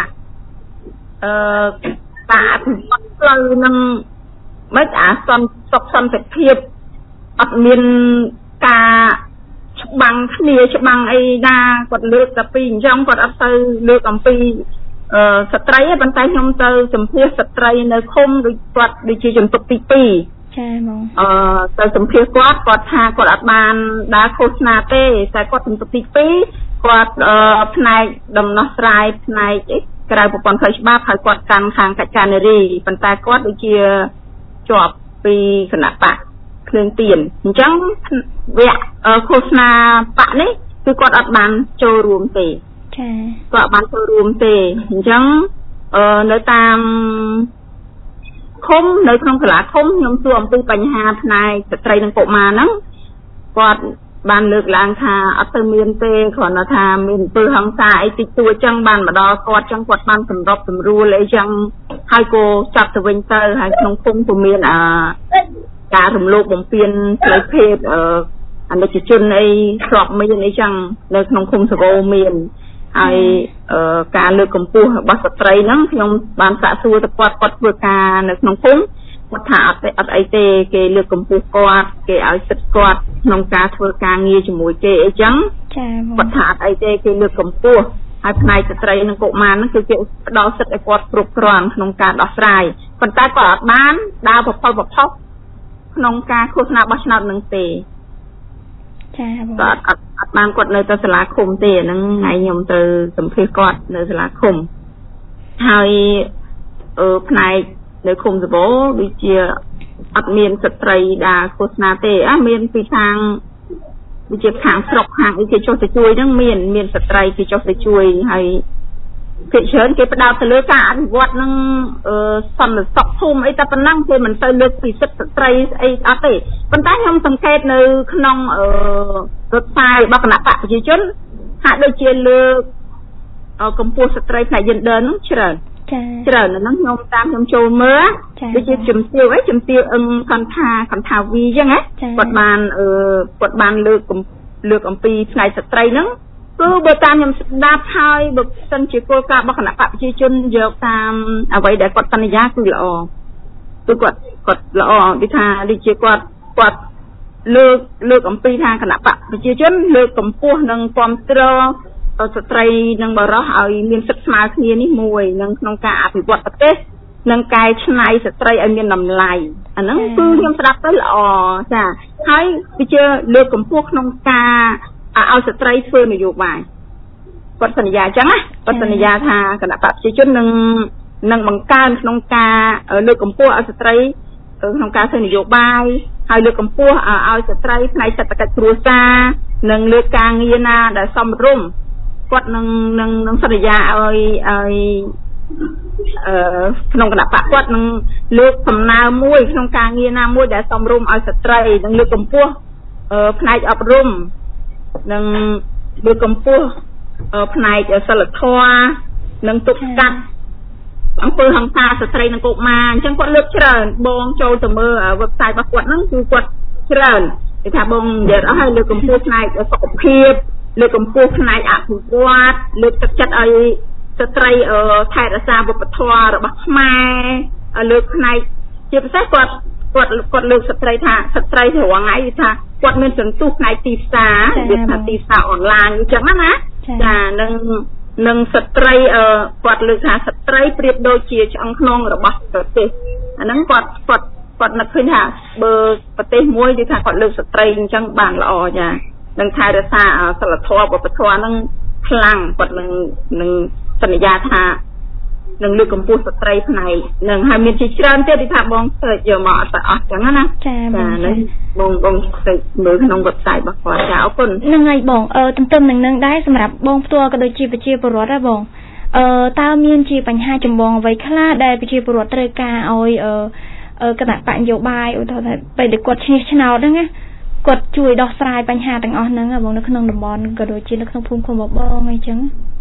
C: ការអភិវឌ្ឍផ្លូវនឹងមិនសុខសន្តិភាពអត់មានការច្បាំងគ្នាច្បាំងអីណាគាត់លើកតែពីអញ្ចឹងគាត់អត់ទៅលើកអំពីស្ត្រីទេប៉ុន្តែខ្ញុំទៅសម្ភាសស្ត្រីនៅឃុំដូចជាជំទប់ទី2ចា៎ហ្មងទៅសម្ភាសគាត់ថាគាត់អត់បានដើរឃោសនាទេតែគាត់ជំទប់ទី2គាត់ផ្នែកដំណោះស្រាយផ្នែកក្រៅប្រព័ន្ធផ្លូវច្បាប់ហើយគាត់កាន់ខាងកិច្ចការនារីប៉ុន្តែគាត់ដូចជាជាប់ពីគណៈបកភ្លើងទៀនអញ្ចឹងវគ្គឃោសនាបកនេះគឺគាត់អត់បានចូលរួមទេចា៎គាត់អត់បានចូលរួមទេអញ្ចឹងនៅតាមឃុំនៅក្នុងសាលាឃុំខ្ញុំសួរអំពីបញ្ហាផ្នែកស្ត្រីនិងកុមារហ្នឹងគាត់បានលើកឡើងថាអត់ទៅមានទេគ្រាន់តែថាមានអំពើហិង្សាអីតិចតួចចឹងបានមកដល់គាត់ចឹងគាត់បានសម្របសម្រួលអីចឹងហើយក៏ចាប់ទៅវិញទៅហើយក្នុងឃុំក៏មានការរំលោភបំពានផ្លូវភេទអនិច្ចជនអីស្របមានអីចឹងនៅក្នុងឃុំសកលមានហើយការលើកកម្ពស់របស់ស្ត្រីហ្នឹងខ្ញុំបានសាកសួរទៅគាត់ធ្វើការនៅក្នុងឃុំគាត់ថាអត់អីទេគេលើកកម្ពស់គាត់គេឲ្យសិទ្ធិគាត់ក្នុងការធ្វើការងារជាមួយគេអីចឹងចា៎គាត់ថាអត់អីទេគេលើកកម្ពស់ហើយផ្នែកស្ត្រីនិងកុមារហ្នឹងគឺគេផ្ដល់សិទ្ធិឲ្យគាត់គ្រប់គ្រាន់ក្នុងការដោះស្រាយប៉ុន្តែគាត់អត់បានដើរប្រផុសក្នុងការឃោសនាបោះឆ្នោតនឹងទេចា៎គាត់អត់បានគាត់នៅទៅសាលាឃុំទេហ្នឹងថ្ងៃខ្ញុំទៅសម្ភាសគាត់នៅសាលាឃុំហើយផ្នែកនៅឃុំសបោដូចជាអត់មានស្ត្រីដើរឃោសនាទេមានពីខាងដូចជាខាងស្រុកខាងអីគេចុះទៅជួយហ្នឹងមានស្ត្រីគេចុះទៅជួយហើយគេច្រើនគេផ្ដោតទៅលើការអភិវឌ្ឍនឹងសន្តិសុខភូមិអីតែប៉ុណ្ណឹងគេមិនទៅលើកពីសិទ្ធិស្ត្រីអីអត់ទេប៉ុន្តែខ្ញុំសង្កេតនៅក្នុងរដ្ឋផ្សាយរបស់គណៈបកប្រជាជនហាក់ដូចជាលើកកម្ពុជាស្ត្រីផ្នែក gender ហ្នឹងច្រើនហ្នឹងខ្ញុំចូលមើលដូចជាជំទាវអឹងកថាវីអញ្ចឹងណាគាត់បានលើកអំពីផ្នែកស្ត្រីហ្នឹងគឺបើតាមខ្ញុំស្ដាប់ហើយបើសិនជាគោលការណ៍របស់គណៈបកប្រជាជនយកតាមអ្វីដែលគាត់សន្យាគឺល្អគឺគាត់ល្អដូចថាដូចជាគាត់លើកអំពីថាគណៈបកប្រជាជនលើកកម្ពស់និងគ្រប់គ្រងស្ត្រីនិងបរិសុទ្ធឲ្យមានសិទ្ធិស្មើគ្នានេះមួយនិងក្នុងការអភិវឌ្ឍប្រទេសនិងកែច្នៃស្ត្រីឲ្យមានតម្លៃអាហ្នឹងគឺខ្ញុំស្ដាប់ទៅល្អចាហើយវាជាលើកកម្ពស់ក្នុងការឲ្យស្ត្រីធ្វើនយោបាយគាត់សន្យាអញ្ចឹងណាគាត់សន្យាថាគណៈបកប្រជាជននឹងបង្កើនក្នុងការលើកកម្ពស់ឲ្យស្ត្រីក្នុងការធ្វើនយោបាយហើយលើកកម្ពស់ឲ្យស្ត្រីផ្នែកសេដ្ឋកិច្ចគ្រួសារនិងលើកការងារណាដែលសមរម្យគាត់នឹងសន្យាឲ្យក្នុងគណៈបកគាត់នឹងលើកសំណើមួយក្នុងការងារណាមួយដែលសមរម្យឲ្យស្ត្រីនិងលើកកម្ពស់ផ្នែកអប់រំនិងលើកកម្ពស់ផ្នែកសិលធម៌និងទប់ស្កាត់អំពើហិង្សាស្ត្រីនិងកុមារអញ្ចឹងគាត់លើកច្រើនបងចូលទៅមើល website របស់គាត់ហ្នឹងគឺគាត់ច្រើនគេថាបងនិយាយអស់ហើយលើកកម្ពស់ផ្នែកសុខភាពលើកកម្ពស់ផ្នែកអភិវឌ្ឍលើកទឹកចិត្តឲ្យស្ត្រីថែរក្សាវប្បធម៌របស់ខ្មែរលើកផ្នែកជាពិសេសគាត់លើកស្ត្រីថាស្ត្រីរងថ្ងៃថាគាត់មានសន្ទុះផ្នែកទីផ្សារវាថាទីផ្សារអនឡាញអញ្ចឹងណាចានឹងស្ត្រីគាត់លើកថាស្ត្រីប្រៀបដូចជាឆ្អឹងខ្នងរបស់ប្រទេសអាហ្នឹងគាត់នឹកឃើញថាបើប្រទេសមួយគេថាគាត់លើកស្ត្រីអញ្ចឹងបានល្អចានឹងថែរក្សាសិលធម៌វប្បធម៌ហ្នឹងខ្លាំងគាត់នឹងសន្យាថានឹងលើកកម្ពស់ស្ត្រីផ្នែកនឹងហើយមានជាច្រើនទៀតទីថាបងស្រីយកមកអត់អស់ចឹងណា
A: ចា
C: បងស្រីមើលក្នុង website របស់គាត់ចាអរគុណ
A: ហ្នឹងហើយបងទន្ទឹមនឹងដែរសម្រាប់បងផ្ទាល់ក៏ដូចជាប្រជាពលរដ្ឋដែរបងតើមានជាបញ្ហាចម្បងអ្វីខ្លះដែលប្រជាពលរដ្ឋត្រូវការឲ្យគណៈបញ្ញយោបាយឧទាហរណ៍ថាពេលដែលគាត់ឈ្នះឆ្នោតហ្នឹងណាគាត់ជួយដោះស្រាយបញ្ហាទាំងអស់ហ្នឹងបងនៅក្នុងតំបន់ក៏ដូចជានៅក្នុងភូមិឃុំបងអីចឹង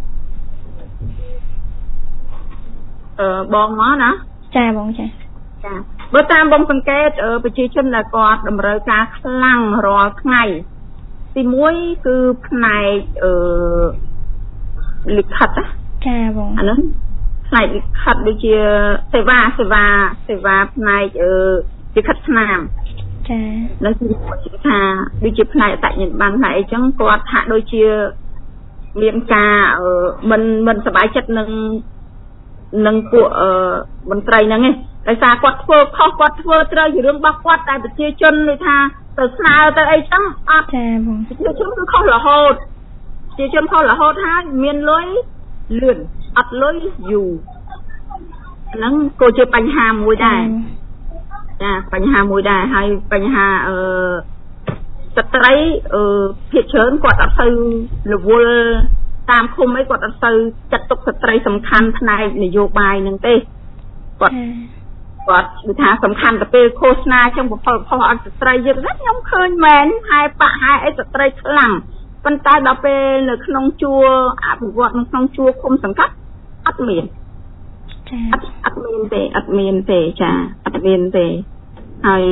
C: បងមកណា
A: ចាបងចា
C: បើតាមបងសង្កេតប្រជាជនដែលគាត់តម្រូវការខ្លាំងរាល់ថ្ងៃទី1គឺផ្នែកលិខិតណា
A: ចាបង
C: អានោះផ្នែកលិខិតដូចជាសេវាផ្នែកលិខិតស្នាម
A: ចា
C: នឹងគឺថាដូចជាផ្នែកអត្តញ្ញាណប័ណ្ណផ្នែកអីចឹងគាត់ថាដូចជាមានការមិនសប្បាយចិត្តនឹងពួកមន្ត្រីហ្នឹងឯងដោយសារគាត់ធ្វើខុសគាត់ធ្វើត្រូវជារឿងរបស់គាត់តែប្រជាជនដូចថាទៅស្នើទៅអីចឹងអត់
A: ចាបង
C: ប្រជាជនគឺខុសរហូតហើយមានលុយលឿនអត់លុយយូរហ្នឹងក៏ជាបញ្ហាមួយដែរចាបញ្ហាមួយដែរហើយបញ្ហាស្ត្រីភាគច្រើនគាត់អត់ទៅរវល់តាមឃុំអីគាត់អត់ទៅចាត់ទុកស្ត្រីសំខាន់ផ្នែកនយោបាយនឹងទេគាត់គឺថាសំខាន់ទៅពេលឃោសនាចឹងបំផុសអត់ស្ត្រីយើងខ្ញុំឃើញមែនហើយបកហើយអីស្ត្រីខ្លាំងប៉ុន្តែដល់ពេលនៅក្នុងជួរអភិវឌ្ឍនៅក្នុងជួរឃុំសង្កាត់អត់មាន
A: ចា
C: អត់មានទេចាអត់មានទេហើយ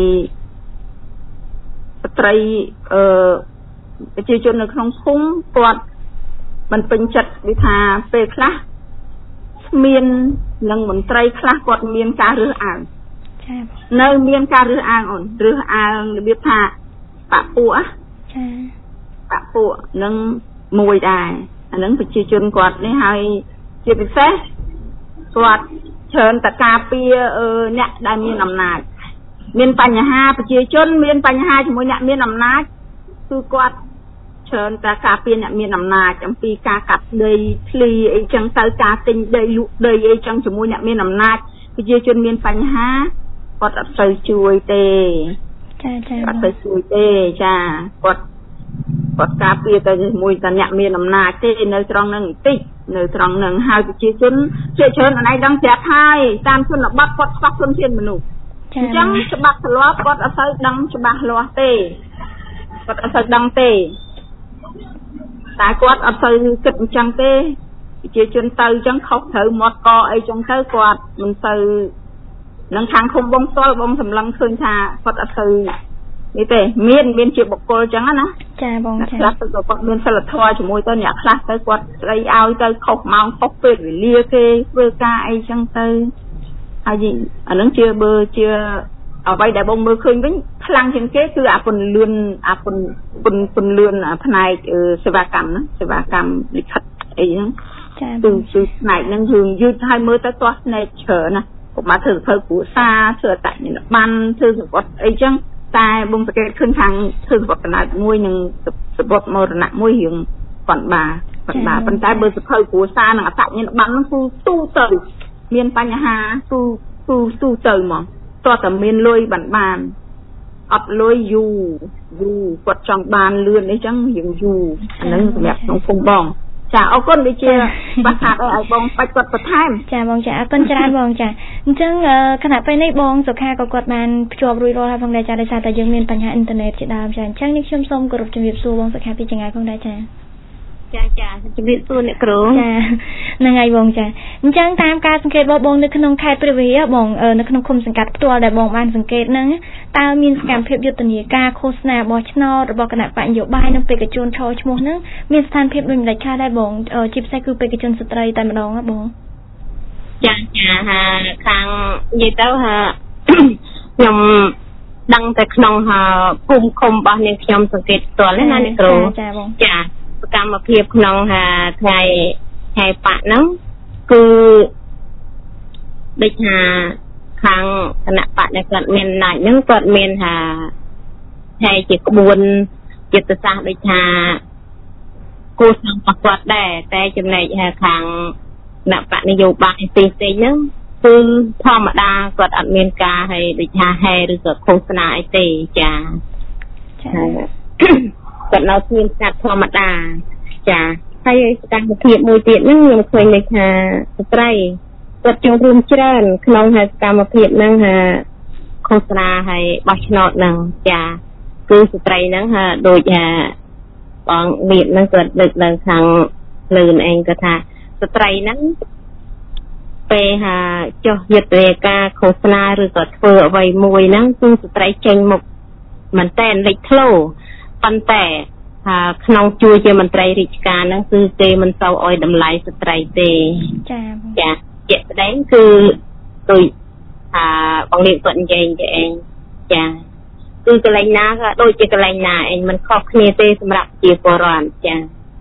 C: ស្ត្រីប្រជាជននៅក្នុងភូមិគាត់មិនពេញចិត្តដូចថាពេលខ្លះមាននឹងមន្ត្រីខ្លះគាត់មានការរើសអើង
A: ចា
C: នៅមានការរើសអើងរើសអើងរបៀបថាបពួក
A: ចា
C: បពួកនឹងមួយដែរអានឹងប្រជាជនគាត់នេះហើយជាពិសេសគាត់ច្រើនតការពារអ្នកដែលមានអំណាចមានបញ្ហាប្រជាជនមានបញ្ហាជាមួយអ្នកមានអំណាចគឺគាត់ច្រើនតែការពារអ្នកមានអំណាចអំពីការកាត់ដីធ្លីអីចឹងទៅការទិញដីលក់ដីអីចឹងជាមួយអ្នកមានអំណាចប្រជាជនមានបញ្ហាគាត់អត់ទៅជួយទេ
A: ចា
C: អត់ទៅជួយទេចាគាត់ការពារទៅជាមួយតែអ្នកមានអំណាចទេនៅត្រង់ហ្នឹងបន្តិចនៅត្រង់ហ្នឹងហើយប្រជាជនជាច្រើនអណៃដឹងប្រាប់ហើយតាមជនបទគាត់ខ្វះធនធានមនុស្សអញ្ចឹងច្បាស់ធ្លាប់គាត់អត់ទៅដឹងច្បាស់លាស់ទេគាត់អត់ទៅដឹងទេតែគាត់អត់ទៅគិតអញ្ចឹងទេប្រជាជនទៅអញ្ចឹងខុសត្រូវមាត់កអីអញ្ចឹងទៅគាត់មិនទៅនឹងខាងឃុំបងស្គាល់បងសម្លឹងឃើញថាគាត់អត់ទៅនេះទេមានជាបុគ្គលអញ្ចឹងណា
A: ចាបងចា
C: ខ្លះទៅគាត់មានសិលធម៌ជាមួយទៅអ្នកខ្លះទៅគាត់ស្ដីឲ្យទៅខុសម៉ោងខុសពេលវេលាគេធ្វើការអីអញ្ចឹងទៅហើយអានឹងជាបើជាអ្វីដែលបងមើលឃើញវិញខ្លាំងជាងគេគឺអាពន្លឿនផ្នែកសេវាកម្មណាសេវាកម្មលិខិតអីហ្នឹង
A: ចា
C: គឺផ្នែកហ្នឹងរឿងយឺតហើយមើលទៅទាស់ភ្នែកច្រើនណាពុកមកធ្វើគ្រួសារធ្វើអត្តញ្ញាណប័ណ្ណធ្វើសវត្តអីចឹងតែបងសង្កេតឃើញខាងធ្វើសវត្តកណៅមួយនិងសវត្តមរណៈមួយរឿងគាត់បាទប៉ុន្តែបើសភៅគ្រួសារនិងអត្តញ្ញាណប័ណ្ណហ្នឹងគឺទូទៅមានបញ្ហាទូទៅហ្មងតោះតែមានលុយបានអត់លុយយូរគាត់ចង់បានលឿនអីចឹងយើងយូរអាហ្នឹងសម្រាប់ក្នុងភូមិបងចាអរគុណដូចជាបាក់ខាតឲ្យបងបាច់គាត់បន្ថែម
A: ចាបងចាអរគុណច្រើនបងចាអញ្ចឹងខណៈពេលនេះបងសុខាក៏គាត់បានភ្ជាប់រួចរាល់ហើយផងដែរចាដោយសារតែយើងមានបញ្ហាអ៊ីនធឺណិតជាដើមចាអញ្ចឹងនេះខ្ញុំសូមគោរពជំរាបសួរបងសុខាពីចម្ងាយផងដែរចា
D: ចាជំរាបសួរអ្នកគ្រូ
A: ចាហ្នឹងហើយបងចាអញ្ចឹងតាមការសង្កេតរបស់បងនៅក្នុងខេត្តព្រះវិហារបងនៅក្នុងឃុំសង្កាត់ផ្ទាល់ដែលបងបានសង្កេតហ្នឹងតើមានសកម្មភាពយុទ្ធនាការឃោសនាបោះឆ្នោតរបស់គណៈបញ្ញយោបាយនិងបេក្ខជនឈរឈ្មោះហ្នឹងមានស្ថានភាពដូចម្តេចខ្លះដែរបងជាពិសេសគឺបេក្ខជនស្ត្រីតែម្ដងណាបង
D: ចាខាងនិយាយទៅខ្ញុំដឹងតែក្នុងភូមិឃុំរបស់នាងខ្ញុំសង្កេតផ្ទាល់ណាអ្នកគ្រូ
A: ចាបង
D: ចាសកម្មភាពក្នុងថ្ងៃប៉ាក់ហ្នឹងគឺដូចថាខាងគណៈបកដែលគាត់មានអំណាចហ្នឹងគាត់មានថាជាក្បួនចិត្តសាស្ត្រដូចថាគូសរបស់គាត់ដែរតែចំណែកខាងអ្នកបនិយោបាយផ្សេងហ្នឹងគឺធម្មតាគាត់អត់មានការឲ្យដូចថាហែឬក៏ឃោសនាអីទេចាគាត់នៅស្ងៀមស្ងាត់ធម្មតាចាហើយសកម្មភាពមួយទៀតហ្នឹងខ្ញុំឃើញលេខថាស្ត្រីគាត់ចូលរួមច្រើនក្នុងសកម្មភាពហ្នឹងឃោសនាឲ្យបោះឆ្នោតហ្នឹងចាគឺស្ត្រីហ្នឹងដូចថាបងមានហ្នឹងគាត់លើកឡើងខាងលើឯងគាត់ថាស្ត្រីហ្នឹងពេលចុះយុទ្ធនាការឃោសនាឬក៏ធ្វើអ្វីមួយហ្នឹងគឺស្ត្រីចេញមុខមែនតែលេចធ្លោប៉ុន្តែក្នុងជួយជាមន្ត្រីរាជការហ្នឹងគឺគេមិនសូវឲ្យតម្លៃស្ត្រីទេចាជាក់ស្ដែងគឺដូចបងនាងគាត់និយាយទៅឯងចាគឺកន្លែងណាក៏ដូចជាកន្លែងណាឯងមិនខុសគ្នាទេសម្រាប់ជាពលរដ្ឋចា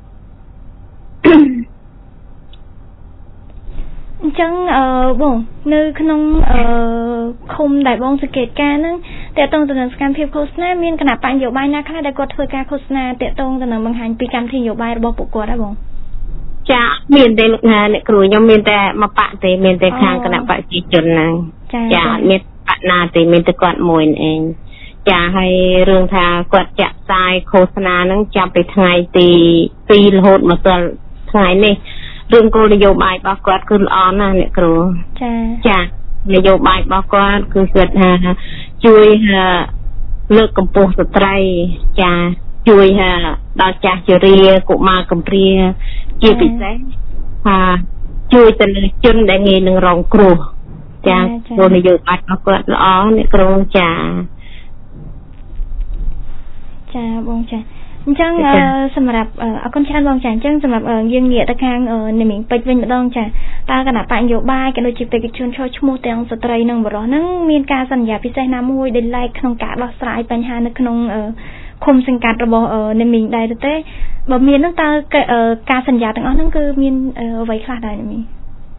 A: អញ្ចឹងបងនៅក្នុងឃុំដែលបងសង្កេតការហ្នឹងតើតើទៅនឹងសកម្មភាពឃោសនាមានគណៈបញ្ញយោបាយណាខ្លះដែលគាត់ធ្វើការឃោសនាតើតើទៅនឹងបង្ហាញពីកម្មវិធីនយោបាយរបស់ពួកគាត់ហ៎បង
D: ចាមានទេលោកណាអ្នកគ្រូខ្ញុំមានតែមកបាក់ទេមានតែខាងគណៈប្រជាជនហ្នឹងចាអត់មានបាក់ណាទេមានតែគាត់មួយឯងចាហើយរឿងថាគាត់ចាក់ផ្សាយឃោសនាហ្នឹងចាប់ពីថ្ងៃទី2រហូតមកដល់ថ្ងៃនេះរឿងគោលនយោបាយរបស់គាត់គឺល្អណាស់អ្នកគ្រូចានយោបាយរបស់គាត់គឺគាត់ថាជួយលើកកម្ពស់ស្ត្រីចាជួយដល់ចាស់ជរាកុមារកំព្រាជាពិសេសជួយទៅលើជនដែលងាយនឹងរងគ្រោះចាគោលនយោបាយរបស់គាត់ល្អអ្នកគ្រូចា
A: បងចាអញ្ចឹងសម្រាប់អរគុណច្រើនបងចាអញ្ចឹងសម្រាប់យើងងាកទៅខាងនាមីងពេជ្រវិញម្ដងចាតើគណៈបញ្ញយោបាយក៏ដូចជាបេក្ខជនចូលឈ្មោះទាំងស្ត្រីនិងបុរសហ្នឹងមានការសន្យាពិសេសណាមួយដែលឡែកក្នុងការដោះស្រាយបញ្ហានៅក្នុងឃុំសង្កាត់របស់នាមីងដែរទេបើមានហ្នឹងតើការសន្យាទាំងអស់ហ្នឹងគឺមានអ្វីខ្លះដែរនាមីង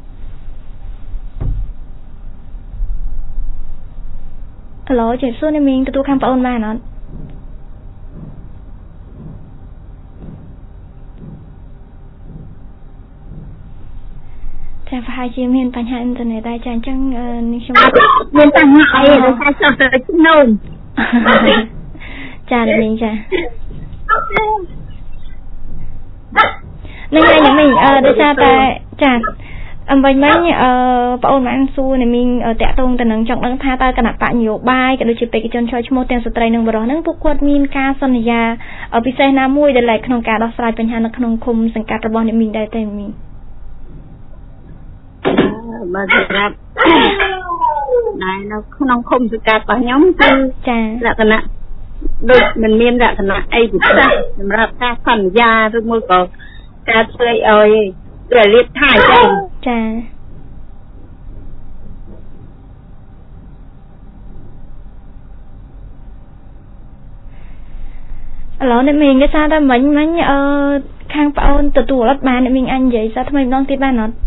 A: ហៅឡូជិះសួរនាមីងទទួលខាងបងអូនបានអត់ចាប្រហែលជាមានបញ្ហាអ៊ីនធឺណិតដែរចាអញ្ចឹងនេះខ្ញុំ
D: មានបញ្ហាអីដោយសារចុះទៅខ្ញុំ
A: ចានាងចានឹងហើយនាងដោយសារតែចាអំបញ្ញមិញបងអូនបានសួរនាងតាក់ទងទៅនឹងចង់ដឹងថាតើគណៈបកនយោបាយក៏ដូចជាបេក្ខជនចូលឈ្មោះទាំងស្ត្រីនិងបុរសហ្នឹងពួកគាត់មានការសន្យាពិសេសណាមួយដែលឡែកក្នុងការដោះស្រាយបញ្ហានៅក្នុងឃុំសង្កាត់របស់នាងដែរទេនាង
D: បើសម្រាប់ដែលនៅក្នុងឃុំសង្កាត់របស់ខ្ញុំគឺ
A: ចា
D: លក្ខណៈដូចមិនមានលក្ខណៈអីពិសេសសម្រាប់ការសន្យាឬមួយក៏ការធ្វើឲ្យរលាបថាអញ្ចឹង
A: ចាឥឡូវអ្នកមីងគេថាតែមិញខាងប្អូនទទួលអត់បានអ្នកមីងអញនិយាយថាថ្មីម្ដងទៀតបានអត់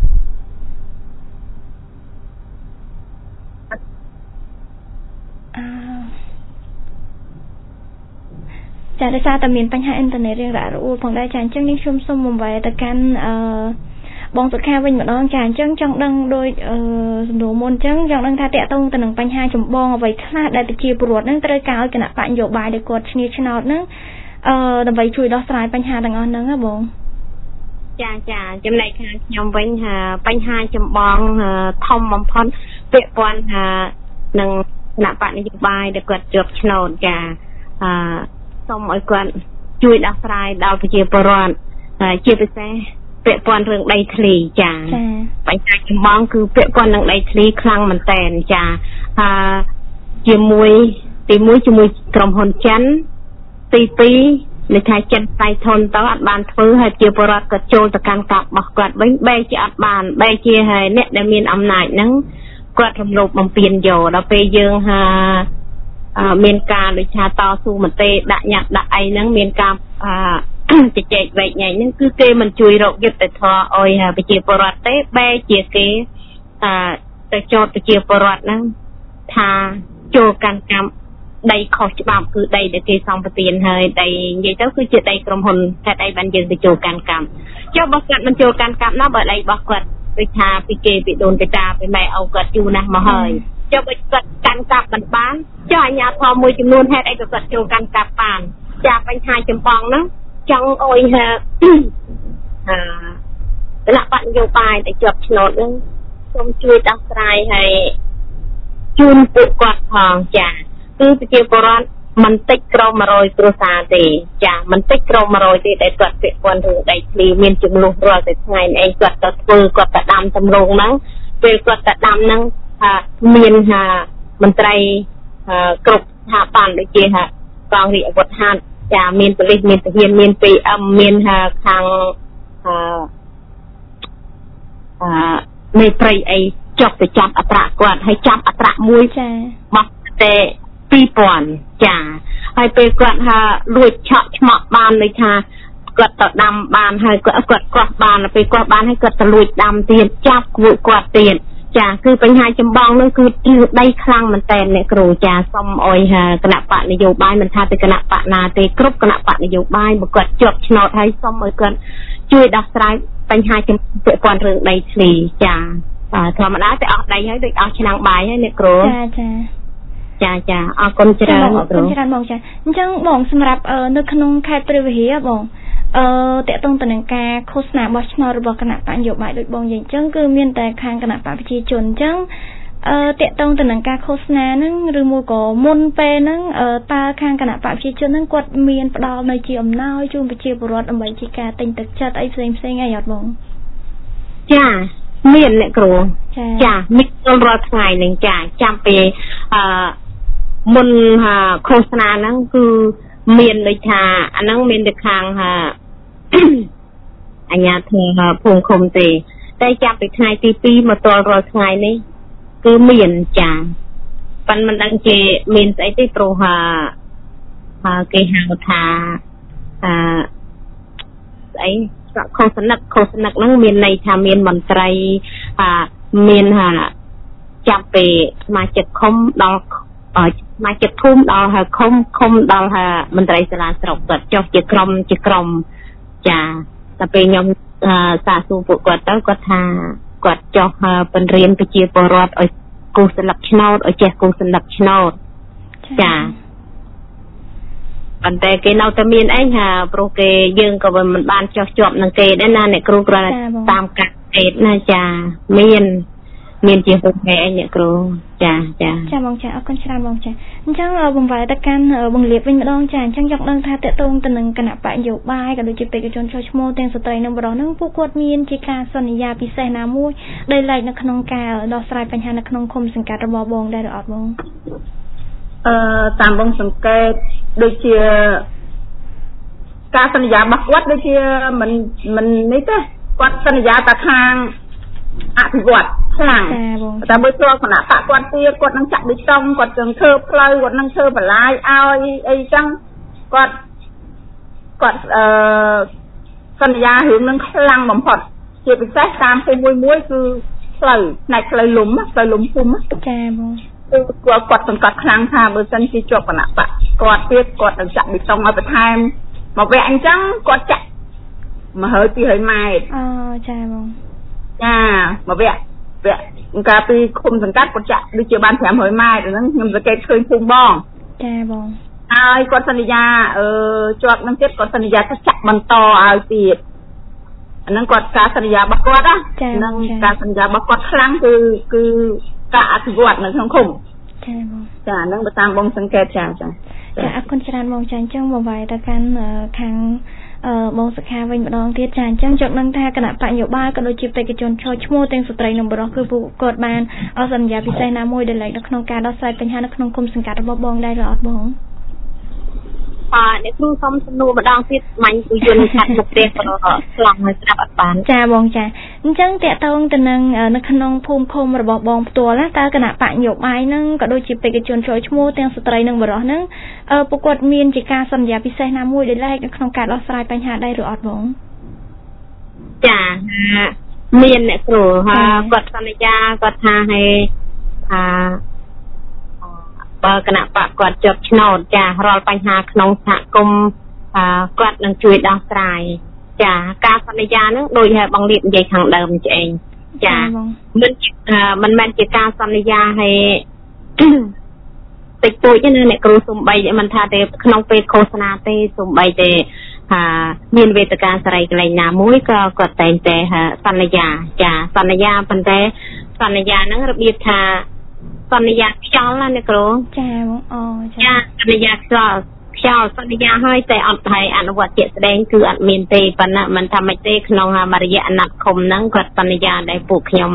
A: ចាដោយសារតែមានបញ្ហាអ៊ីនធឺណិតរៀងរអាក់រអួលផងដែរចាអញ្ចឹងនេះខ្ញុំសូមបំបីទៅកាន់បងសុខាវិញម្ដងចាអញ្ចឹងចង់ដឹងដោយសំណួរមុនអញ្ចឹងចង់ដឹងថាតកតងទៅនឹងបញ្ហាចម្បងអ្វីខ្លះដែលប្រជាពលរដ្ឋនឹងត្រូវការឲ្យគណៈបញ្ញយោបាយដែលគាត់ឈ្នះឆ្នោតនឹងដើម្បីជួយដោះស្រាយបញ្ហាទាំងអស់ហ្នឹងណាបង
D: ចាចំណែកខាងខ្ញុំវិញបញ្ហាចម្បងធំបំផុតពាក់ព័ន្ធនឹងគណៈបកនយោបាយដែលគាត់ជាប់ឆ្នោតចាសូមឲ្យគាត់ជួយដោះស្រាយដល់ប្រជាពលរដ្ឋជាពិសេសពាក់ព័ន្ធរឿងដីធ្លីចាបញ្ហាចម្បងគឺពាក់ព័ន្ធនឹងដីធ្លីខ្លាំងមែនតែនចាជាមួយទី1ជាមួយក្រុមហ៊ុនចិនទី2នៃថាចិនផ្សាយធនទៅអត់បានធ្វើហើយជាពលរដ្ឋក៏ចូលទៅកាន់កាប់របស់គាត់វិញបែរជាអត់បានបែរជាហើយអ្នកដែលមានអំណាចហ្នឹងគាត់រំលោភបំពានយកដល់ពេលយើងមានការដូចថាតស៊ូមតិដាក់ញត្តិដាក់អីហ្នឹងមានការជជែកវែកញែកហ្នឹងគឺគេមិនជួយរកយុត្តិធម៌ឲ្យប្រជាពលរដ្ឋទេបែរជាគេទៅចោទប្រជាពលរដ្ឋហ្នឹងថាចូលកាន់កម្ម đầy khóច្បាប់គឺដីដែលគេសំប្រទានហើយដីនិយាយទៅគឺជាដីក្រុមហ៊ុនតែដីបានយើងទៅចូលកាន់កម្មចុះបើគាត់មិនចូលកាន់កម្មណាបើដីរបស់គាត់ដូចថាពីគេពីដូនពីតាពីម៉ែឪគាត់យូរណាស់មកហើយចុះបើគាត់កាន់កម្មមិនបានចុះអាជ្ញាធរមួយចំនួនហេតុអីក៏គាត់ចូលកាន់កម្មបានចាបញ្ហាចម្បងហ្នឹងចង់អុយថាគណៈបកនយោបាយដែលជាប់ឆ្នោតហ្នឹងសូមជួយដោះស្រាយឲ្យជូនពួកគាត់ផងចាគឺប្រជាពលរដ្ឋមិនតិចក្រោម100គ្រួសារទេចាមិនតិចក្រោម100ទេដែលគាត់ពាក់ព័ន្ធរឿងដីធ្លីមានចំនួនរាល់តែថ្ងៃឯងគាត់ទៅធ្វើគាត់ទៅដាំតម្រងហ្នឹងពេលគាត់ទៅដាំហ្នឹងមានថាមន្ត្រីគ្រប់ស្ថាប័នដូចជាថាកងរាជអាវុធហត្ថចាមានប៉ូលីសមានទាហានមាន PM មានខាងមេព្រៃអីចុះទៅចាប់អត្រាគាត់ហើយចាប់អត្រាមួយចាបោះតែ2000ចាហើយពេលគាត់ថាលួចឆក់ឆ្មក់បានន័យថាគាត់ទៅដាំបានហើយគាត់កោះបានពេលគាត់បានហើយគាត់ទៅលួចដាំទៀតចាប់ពួកគាត់ទៀតចាគឺបញ្ហាចម្បងនោះគឺដីខ្លាំងមែនតើអ្នកគ្រូចាសុំអុយគណៈបកនយោបាយមិនថាពីគណៈបកណាទេគ្រប់គណៈបកនយោបាយបើគាត់ជាប់ឆ្នោតហើយសុំឲ្យគាត់ជួយដោះស្រាយបញ្ហាជំពាក់ព័ន្ធរឿងដីធ្លីចាធម្មតាតែអស់ដីហើយដូចអស់ឆ្នាំងបាយហើយអ្នកគ្រូចាអរគុណច្រើនអរគុណច្រើនបងចាអញ្ចឹងបងសម្រាប់នៅក្នុងខេត្តព្រះវិហារបងតកតងទៅនឹងការឃោសនាបោះឆ្នោតរបស់គណៈបកនយោបាយដូចបងនិយាយអញ្ចឹងគឺមានតែខាងគណៈបកប្រជាជនអញ្ចឹងតកតងទៅនឹងការឃោសនាហ្នឹងឬមួយក៏មុនពេលហ្នឹងតើខាងគណៈបកប្រជាជនហ្នឹងគាត់មានផ្ដល់នៅជាអំណោយជូនប្រជាពលរដ្ឋដើម្បីជាការទិញទឹកចិត្តអីផ្សេងអីអត់បងចាមានអ្នកគ្រូចាមានរាល់ថ្ងៃនឹងចាចាំពីមុនឃោសនាហ្នឹងគឺមានដូចថាអាហ្នឹងមានតែខាងអាជ្ញាធរភូមិឃុំទេតែចាប់ពីថ្ងៃទី2មកទល់រាល់ថ្ងៃនេះគឺមានចាប៉ុន្តែមិនដឹងជាមានស្អីទេព្រោះគេហៅថាស្អីឃោសនិកហ្នឹងមានន័យថាមានមន្ត្រីមានចាប់ពីសមាជិកឃុំដល់សមាជិកភូមិដល់ឃុំដល់មន្ត្រីសាលាស្រុកគាត់ចុះជាក្រុមចាតែពេលខ្ញុំសាកសួរពួកគាត់ទៅគាត់ថាគាត់ចុះបញ្រៀនប្រជាពលរដ្ឋឲ្យគូសស្លឹកឆ្នោតឲ្យចេះគូសស្លឹកឆ្នោតចាប៉ុន្តែគេនៅតែមានអីព្រោះគេយើងក៏មិនបានចោះជាប់នឹងគេដែរណាអ្នកគ្រូគ្រាន់តែតាមកាត់ពេទ្យណាចាមានជាហូបហេអីអ្នកគ្រូចាបងចាអរគុណច្រើនបងចាអញ្ចឹងបងវាយទៅកាន់បង្រៀបវិញម្ដងចាអញ្ចឹងចង់ដឹងថាតកតងទៅនឹងគណៈបកនយោបាយក៏ដូចជាបេក្ខជនចូលឈ្មោះទាំងស្ត្រីនិងបុរសហ្នឹងពួកគាត់មានជាការសន្យាពិសេសណាមួយដែលឡែកនៅក្នុងការដោះស្រាយបញ្ហានៅក្នុងឃុំសង្កាត់របស់បងដែរឬអត់បង
C: តាមបងសង្កេតដូចជាការសន្យារបស់គាត់ដូចជាមិននេះទេគាត់សន្យាតែខាងអភិវឌ្ឍខ្លាំងតែមើលចូលគណៈបកគាត់ទៀតគាត់នឹងចាក់បេតុងគាត់នឹងធ្វើផ្លូវគាត់នឹងធ្វើបន្លាយឲ្យអីចឹងគាត់សន្យារឿងនឹងខ្លាំងបំផុតជាពិសេសតាមភូមិមួយគឺផ្លូវផ្នែកផ្លូវលំភូមិចាបងគឺគាត់សង្កត់ខ្លាំងថាបើសិនជាជាប់គណៈបកគាត់ទៀតគាត់នឹងចាក់បេតុងឲ្យបន្ថែមមកវគ្គអញ្ចឹងគាត់ចាក់100-200ម៉ែត្រ
A: ចាបង
C: ចាមកវគ្គកាលពីឃុំសង្កាត់គាត់ចាក់ដូចជាបាន500ម៉ែត្រហ្នឹងខ្ញុំសង្កេតឃើញភូមិបង
A: ចាបង
C: ហើយគាត់សន្យាជាប់នឹងទៀតគាត់សន្យាថាចាក់បន្តឲ្យទៀតអាហ្នឹងគាត់ការសន្យារបស់គាត់ណាហ្នឹងការសន្យារបស់គាត់ខ្លាំងគឺការអភិវឌ្ឍនៅក្នុងឃុំ
A: ចាបង
C: ចាហ្នឹងបើតាមបងសង្កេតចា
A: អរគុណច្រើនបងចាអញ្ចឹងបងវាយទៅកាន់ខាងបងសុខាវិញម្ដងទៀតចាអញ្ចឹងចង់ដឹងថាគណៈបកនយោបាយក៏ដូចជាបេក្ខជនចូលឈ្មោះទាំងស្ត្រីនិងបុរសគឺពួកគាត់បានសន្យាពិសេសណាមួយដែលឡែកនៅក្នុងការដោះស្រាយបញ្ហានៅក្នុងគុំសង្កាត់របស់បងដែរឬអត់បង
D: អ្នកគ្រូសុំសំណួរម្ដងទៀតមាញ់គឺយន្តខាត់មុខព្រះក៏ឆ្លងហើយស្ដាប់អត់បាន
A: ចាបងចាអញ្ចឹងតកតងទៅនឹងនៅក្នុងភូមិឃុំរបស់បងផ្ទាល់ណាតើគណៈបកនយោបាយហ្នឹងក៏ដូចជាបេក្ខជនចូលឈ្មោះទាំងស្ត្រីនិងបុរសហ្នឹងពួកគាត់មានជាការសន្យាពិសេសណាមួយដែលឡែកនៅក្នុងការដោះស្រាយបញ្ហាដែរឬអត់បង
D: ចាមានអ្នកគ្រូគាត់សន្យាគាត់ថាឲ្យគណៈបកគាត់ជាប់ឆ្នោតចារាល់បញ្ហាក្នុងសហគមន៍គាត់នឹងជួយដោះស្រាយចាការសន្យាហ្នឹងដូចឲ្យបងលៀបនិយាយខាងដើមចេញចាមិនមែនជាការសន្យាឲ្យតិចតួចទេណាអ្នកគ្រូសំបីមិនថាទេក្នុងពេលឃោសនាទេសំបីទេមានវេទិកាសេរីកន្លែងណាមួយក៏គាត់តែងតែសន្យាចាសន្យាប៉ុន្តែសន្យាហ្នឹងរបៀបថាសន្យាខ្យល់ណាអ្នកគ្រូ
A: ចាបង
D: ចាសន្យាខ្យល់សន្យាឲ្យតែអត់ឲ្យអនុវត្តជាក់ស្ដែងគឺអត់មានទេប៉ុន្តែមិនថាម៉េចទេក្នុងមរយៈអាណត្តិឃុំហ្នឹងគាត់សន្យាដែលពួកខ្ញុំ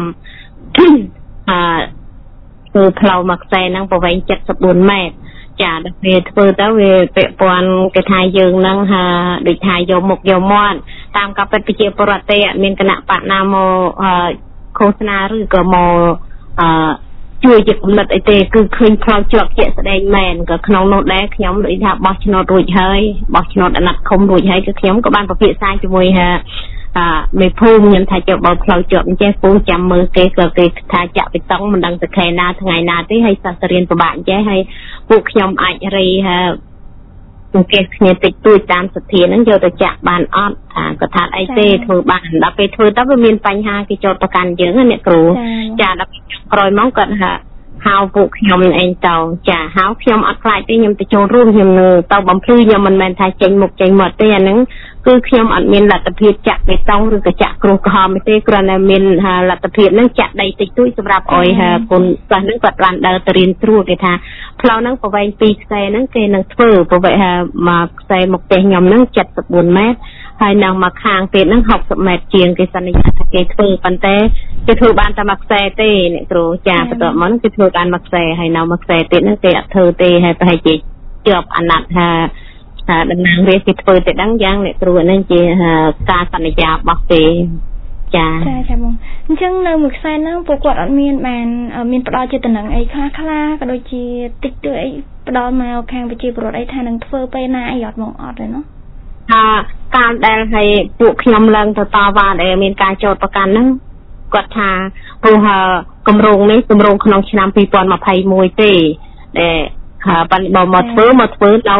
D: គឺផ្លូវមួយខ្សែហ្នឹងប្រវែង74ម៉ែត្រចាដល់ពេលធ្វើទៅវាពាក់ព័ន្ធគេថាយើងហ្នឹងដូចថាយកមុខយកមាត់តាមការពិតប្រជាពលរដ្ឋទេអត់មានគណៈបកណាមកឃោសនាឬក៏មកជួយជាគំនិតអីទេគឺឃើញផ្លូវជាប់ជាក់ស្ដែងមែនក៏ក្នុងនោះដែរខ្ញុំដូចថាបោះឆ្នោតរួចហើយបោះឆ្នោតអាណត្តិឃុំរួចហើយគឺខ្ញុំក៏បានពិភាក្សាជាមួយមេភូមិខ្ញុំថាចូលបើផ្លូវជាប់អញ្ចេះពូចាំមើលគេក៏គេថាចាក់បេតុងមិនដឹងទៅខែណាថ្ងៃណាទេហើយសាស្ត្រារៀនពិបាកអញ្ចេះហើយពួកខ្ញុំអាចរីអង្គាសគ្នាតិចតួចតាមសធាហ្នឹងយកទៅចាក់បានអត់គាត់ថាអីទេធ្វើបានដល់ពេលធ្វើទៅវាមានបញ្ហាគេចោទប្រកាន់យើងអ្នកគ្រូចាដល់ពេលក្រោយមកគាត់ហៅពួកខ្ញុំឯងទៅចាហៅខ្ញុំអត់ខ្លាចទេខ្ញុំទៅចូលរួមខ្ញុំទៅបំភ្លឺខ្ញុំមិនមែនថាចេញមុខចេញមាត់ទេអាហ្នឹងគឺខ្ញុំអត់មានលទ្ធភាពចាក់បេតុងឬក៏ចាក់គ្រូក្រហមទេគ្រាន់តែមានលទ្ធភាពហ្នឹងចាក់ដីតិចតួចសម្រាប់អុយគុណសិស្សហ្នឹងគាត់បានដើរទៅរៀនស្រួលគេថាផ្លូវហ្នឹងប្រវែង2ខ្សែហ្នឹងគេនឹងធ្វើប្រវែងមកខ្សែមកផ្ទះខ្ញុំហ្នឹង74ម៉ែត្រហើយនៅមកខាងទៀតហ្នឹង60ម៉ែត្រជាងគេសន្យាថាគេធ្វើប៉ុន្តែគេធ្វើបានតែមួយខ្សែទេអ្នកគ្រូចាបន្ទាប់មកគេធ្វើបានមួយខ្សែហើយនៅមួយខ្សែទៀតហ្នឹងគេអត់ធ្វើទេហើយប្រហែលជាជាប់អាណត្តិតំណាងរាស្ត្រគេធ្វើទៅដឹងយ៉ាងអ្នកគ្រូហ្នឹងជាការសន្យារបស់គេចា
A: បងអញ្ចឹងនៅមួយខ្សែហ្នឹងពួកគាត់អត់មានបានមានផ្ដល់ជាតំណែងអីខ្លះក៏ដូចជាតិចតួចអីផ្ដល់មកខាងវិជាពលរដ្ឋអីថានឹងធ្វើពេលណាអីអត់មកអត់ទេណា
D: ការដែលឲ្យពួកខ្ញុំឡើងទៅតវ៉ាដែលមានការចោទប្រកាន់ហ្នឹងគាត់ថាព្រោះគម្រោងនេះគម្រោងក្នុងឆ្នាំ2021ទេដែលបានមកធ្វើដល់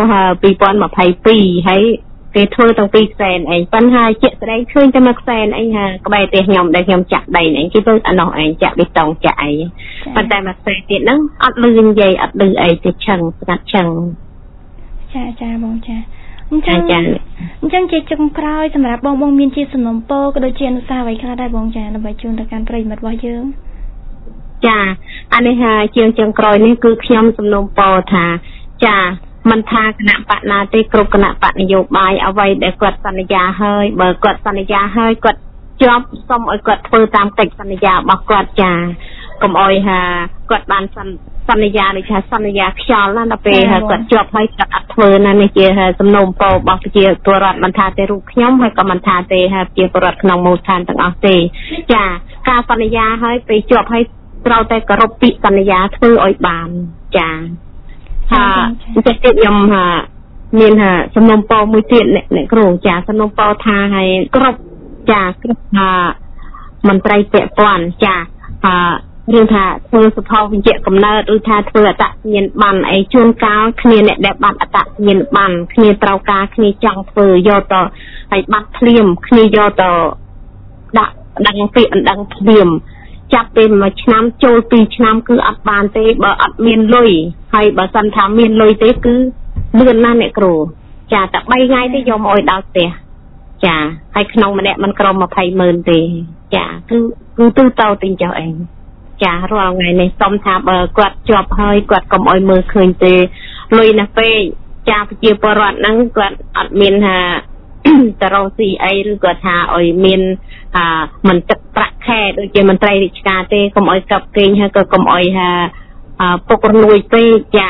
D: 2022ហើយគេធ្វើទាំងពីរខ្សែនឯងប៉ុន្តែជាក់ស្ដែងឃើញតែមួយខ្សែនឯងក្បែរផ្ទះខ្ញុំដែលខ្ញុំចាក់ដីឯងគេធ្វើអានោះឯងចាក់បេតុងចាក់អីប៉ុន្តែមួយខ្សែទៀតហ្នឹងអត់លឺនិយាយអត់លឺអីទេឆឹងស្ងាត់ឆឹង
A: ចាបងចាអញ្ចឹងជាចុងក្រោយសម្រាប់បងមានជាសំណុំពរក៏ដូចជាអនុស្សាវរីយ៍ខ្លះដែរបងចាដើម្បីជូនទៅកាន់ប្រិយមិត្តរបស់យើង
D: ចាអានេះជាងចុងក្រោយនេះគឺខ្ញុំសំណុំពរថាចាមិនថាគណៈបកណាទេគ្រប់គណៈបកនយោបាយអ្វីដែលគាត់សន្យាហើយបើគាត់សន្យាហើយគាត់ជាប់សុំឲ្យគាត់ធ្វើតាមកិច្ចសន្យារបស់គាត់ចាកុំអោយគាត់បានសន្យាដូចថាសន្យាខ្យល់ណាដល់ពេលគាត់ជាប់ហើយគាត់អត់ធ្វើណានេះជាសំណុំពររបស់ប្រជាពលរដ្ឋមិនថាទេរូបខ្ញុំហើយក៏មិនថាទេប្រជាពលរដ្ឋក្នុងមូលដ្ឋានទាំងអស់ទេចាការសន្យាហើយពេលជាប់ហើយត្រូវតែគោរពពាក្យសន្យាធ្វើឲ្យបានចាចេះទៀតខ្ញុំមានសំណុំពរមួយទៀតអ្នកគ្រូចាសំណុំពរថាឲ្យគ្រប់ចាគ្រប់មន្ត្រីពាក់ព័ន្ធចារឿងថាធ្វើសុផលវិជ្ជាកំណើតឬថាធ្វើអត្តសញ្ញាណប័ណ្ណអីជួនកាលគ្នាអ្នកដែលបាត់អត្តសញ្ញាណប័ណ្ណគ្នាត្រូវការគ្នាចង់ធ្វើយកទៅឲ្យបាត់ភ្លាមគ្នាយកទៅដាក់ដឹងពាក្យអណ្ដឹងភ្លាមចាប់ពេលមួយឆ្នាំចូល2ឆ្នាំគឺអត់បានទេបើអត់មានលុយហើយបើសិនថាមានលុយទេគឺលឿនណាស់អ្នកគ្រូចាតែ3ថ្ងៃទេយកមកឲ្យដល់ផ្ទះចាហើយក្នុងម្នាក់មិនក្រោម200000ទេចាគឺទូទៅទិញចុះឯងចារាល់ថ្ងៃនេះសុំថាបើគាត់ជាប់ហើយគាត់កុំឲ្យមើលឃើញទេលុយណាស់ពេកចាប្រជាពលរដ្ឋហ្នឹងគាត់អត់មានថាតរោស៊ីអីឬក៏ថាឲ្យមានមិនទឹកប្រាក់ខែដូចជាមន្ត្រីរាជការទេកុំឲ្យកាប់កេងហើយក៏កុំឲ្យពុករលួយពេកចា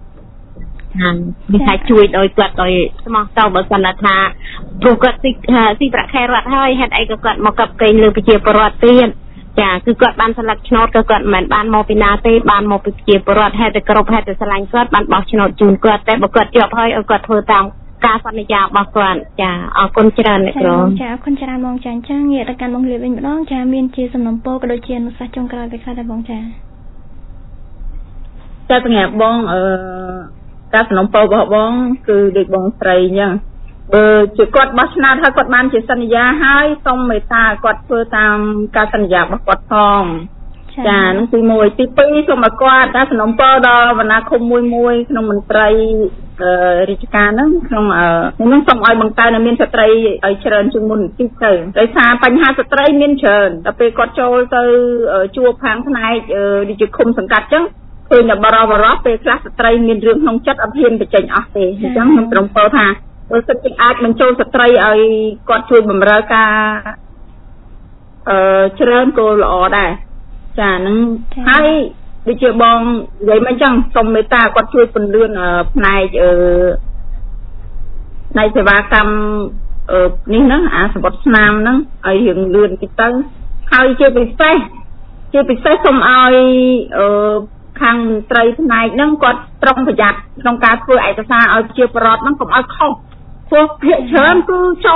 D: វាថាជួយដោយគាត់ដោយស្មោះទៅបើសិនថាព្រោះគាត់ស៊ីប្រាក់ខែរដ្ឋហើយហេតុអីក៏គាត់មកកាប់កេងលើប្រជាពលរដ្ឋទៀតចាគឺគាត់បានស្លឹកឆ្នោតក៏គាត់មិនបានមកពីណាទេបានមកពីប្រជាពលរដ្ឋហេតុតែគ្រប់ហេតុតែស្រឡាញ់គាត់បានបោះឆ្នោតជូនគាត់តែបើគាត់ជាប់ហើយឲ្យគាត់ធ្វើតាមការសន្យារបស់គាត់ចាអរគុណច្រើនអ្នកគ្រូ
A: ចាអរគុណច្រើនបងចាអញ្ចឹងងាកទៅកាន់បងលៀបវិញម្ដងចាមានជាសំណុំពរក៏ដូចជាអនុសាសន៍ចុងក្រោយពេលខ្លះដែរបងចា
C: តែសម្រាប់បងការសំណុំពររបស់បងគឺដូចបងស្រីអញ្ចឹងបើជាគាត់បោះឆ្នោតហើយគាត់បានជាសន្យាហើយសូមមេត្តាគាត់ធ្វើតាមការសន្យារបស់គាត់ផងចានោះទី1ទី2សូមឲ្យគាត់ការសំណុំពរដល់វណ្ណាឃុំមួយក្នុងមន្ត្រីរាជការហ្នឹងក្នុងនោះសូមឲ្យបង្កើនមានស្ត្រីឲ្យច្រើនជាងមុនបន្តិចទៅដោយសារបញ្ហាស្ត្រីមានច្រើនដល់ពេលគាត់ចូលទៅជួបខាងផ្នែកដូចជាឃុំសង្កាត់អញ្ចឹងឃើញតែបរិបរោះពេលខ្លះស្ត្រីមានរឿងក្នុងចិត្តអត់ហ៊ានបញ្ចេញអស់ទេអញ្ចឹងខ្ញុំត្រឹមពោលថាបើសិនជាអាចបញ្ចូលស្ត្រីឲ្យគាត់ជួយបម្រើការច្រើនក៏ល្អដែរចាហ្នឹងហើយដូចជាបងនិយាយមកអញ្ចឹងសូមមេត្តាគាត់ជួយពន្លឿនផ្នែកនៃសេវាកម្មនេះហ្នឹងអាសម្បត្តិស្នាមហ្នឹងឲ្យរៀងលឿនតិចទៅហើយជាពិសេសសូមឲ្យខាងមន្ត្រីផ្នែកហ្នឹងគាត់ប្រុងប្រយ័ត្នក្នុងការធ្វើឯកសារឲ្យជាប្រវត្តិហ្នឹងកុំឲ្យខុសព្រោះភាគច្រើនគឺចូល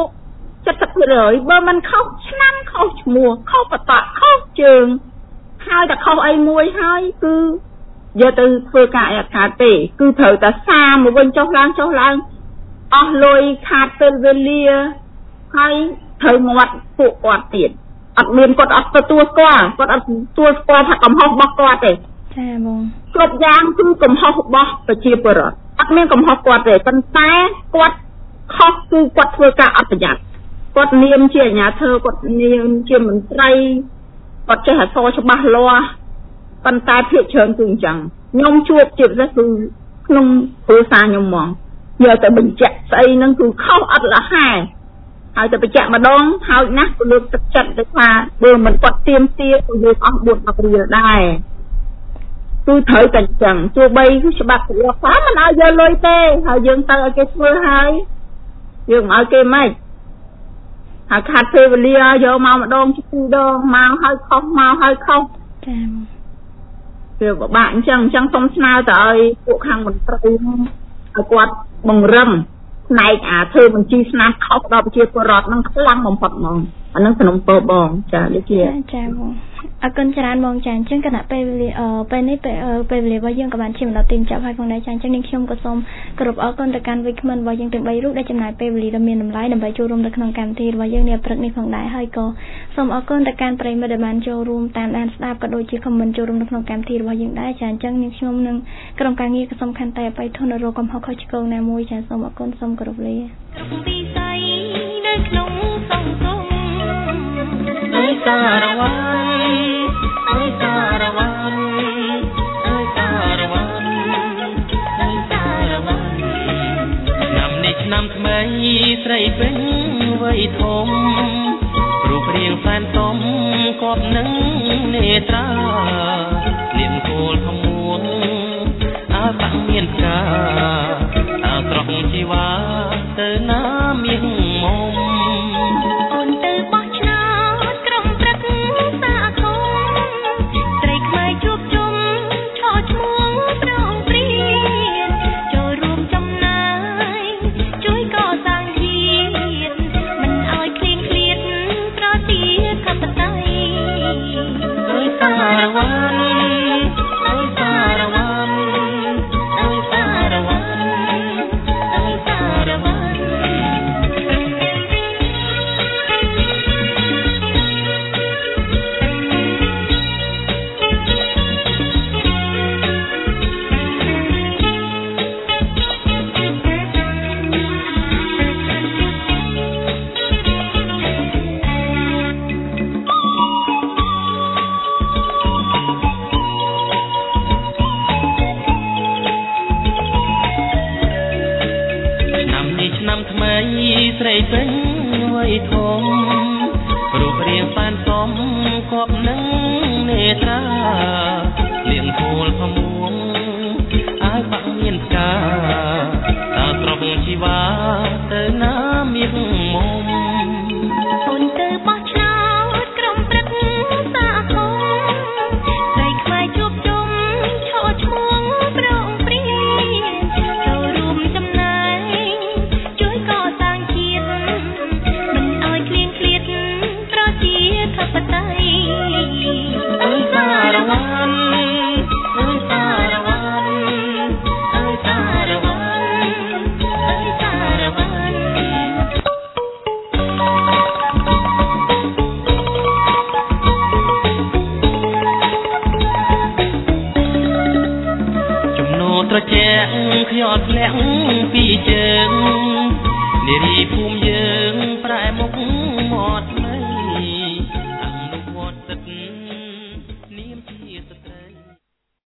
C: 70% បើមិនខុសឆ្នាំខុសឈ្មោះខុសបតខុសជើងហើយតែខុសអីមួយហើយគឺយកទៅធ្វើការអត់ខាតទេគឺត្រូវតែសារមកវិញចុះឡើងអស់លុយខាតពេលវេលាហើយត្រូវងាត់ពួកគាត់ទៀតអត់មានគាត់អត់ទទួលស្គាល់គាត់អត់ទទួលស្គាល់ថាកំហុសរបស់គាត់ទេ
A: ចាបង
C: គ្រប់យ៉ាងគឺកំហុសរបស់ប្រជាពលរដ្ឋអត់មានកំហុសគាត់ទេប៉ុន្តែគាត់ខុសគឺគាត់ធ្វើការអត់ប្រយ័ត្នគាត់នាមជាអាជ្ញាធរគាត់នាមជាមន្ត្រីគាត់ចេះអក្សរច្បាស់លាស់ប៉ុន្តែភាគច្រើនគឺអញ្ចឹងខ្ញុំជួបជាពិសេសគឺក្នុងគ្រួសារខ្ញុំហ្មងយកទៅបញ្ជាក់ស្អីហ្នឹងគឺខុសអត់លះហែហើយទៅបញ្ជាក់ម្ដងហើយណាស់ក៏លើកទឹកចិត្តទៅថាបើមិនគាត់ទៀមទាក៏យើងអស់4-10រៀលដែរគឺត្រូវតែអញ្ចឹងទោះបីគឺច្បាប់របស់ថាមិនឲ្យយកលុយទេហើយយើងទៅឲ្យគេធ្វើហើយយើងមិនឲ្យគេមិនហើយខាត់ពេលវេលាយកម្ដងពីរដងមកហើយខុស
A: ចា
C: វាពិបាកអញ្ចឹងសូមស្នើទៅឲ្យពួកខាងមន្ត្រីឲ្យគាត់បង្រឹងផ្នែកធ្វើបញ្ជីស្នាមខុសដល់ប្រជាពលរដ្ឋនឹងខ្លាំងបំផុតហ្មងអានឹងសំណពរបងចាដូចជា
A: ចាបងអរគុណច្រើនបងចាអញ្ចឹងគណៈពេលនេះពេលវេលារបស់យើងក៏បានឈានដល់ទីបញ្ចប់ហើយផងដែរចាអញ្ចឹងនាងខ្ញុំក៏សូមគោរពអរគុណទៅកាន់វិក្កាមរបស់យើងទាំង3រូបដែលចំណាយពេលវេលាដ៏មានតម្លៃដើម្បីចូលរួមនៅក្នុងកម្មវិធីរបស់យើងនាព្រឹកនេះផងដែរហើយក៏សូមអរគុណទៅកាន់ប្រិយមិត្តដែលបានចូលរួមតាមដានស្ដាប់ក៏ដូចជាខមមិនចូលរួមនៅក្នុងកម្មវិធីរបស់យើងដែរចាអញ្ចឹងនាងខ្ញុំនឹងក្រុមការងារក៏សូមខន្តីអភ័យទោសនៅរកកំហុសខុសឆ្គងណាមួយចាសូមអរគុណសូមគោរពលា
B: ពីស័យនៅក្នុងសង្គមអើយសារវ៉ាន់អើយសារវ៉ាន់អើយសារវ៉ាន់អើយសារវ៉ាន់ឆ្នាំនេះឆ្នាំថ្មីស្រីពេញវ័យធំរូបរាងសែនសមគប់នឹងនេត្រាលៀងគោលខមួងអើបាក់មានផ្កាអើត្រង់ជីវ៉ាទៅណាមានមុំអូនទៅបោះឆ្នោតក្រុមព្រឹកសាគមស្រីខ្មែរជួបជុំឈរឈ្មោះប្រងព្រៀនចូលរួមចំណែកជួយកសាងជាតិមិនឲ្យឃ្លៀងឃ្លាតប្រទាធិបតេយ្យអើយសារវ៉ាន់អើយសារវ៉ាន់អើយសារវ៉ាន់អើយសារវ៉ាន់ឆ្នាំថ្មីស្រីពេញវ័យធំរូបរាងប៉ានសមគប់នឹងនេត្រាលៀងគោលខមួងអើបាក់មានផ្កាតើត្រង់ជីវ៉ាទៅណាមានមុំអូនទៅបោះឆ្នោតក្រុមព្រឹកសាគមស្រីខ្មែរជួបជុំឈរឈ្មោះប្រងព្រៀនចូលរួមចំណែកជួយកសាងជាតិមិនឲ្យឃ្លៀងឃ្លាតប្រទាធិបតេយ្យអើយសារវ៉ាន់អើយសារវ៉ាន់ត្រជាក់ខ្យល់ធ្លាក់ពីជើងនារីភូមិយើង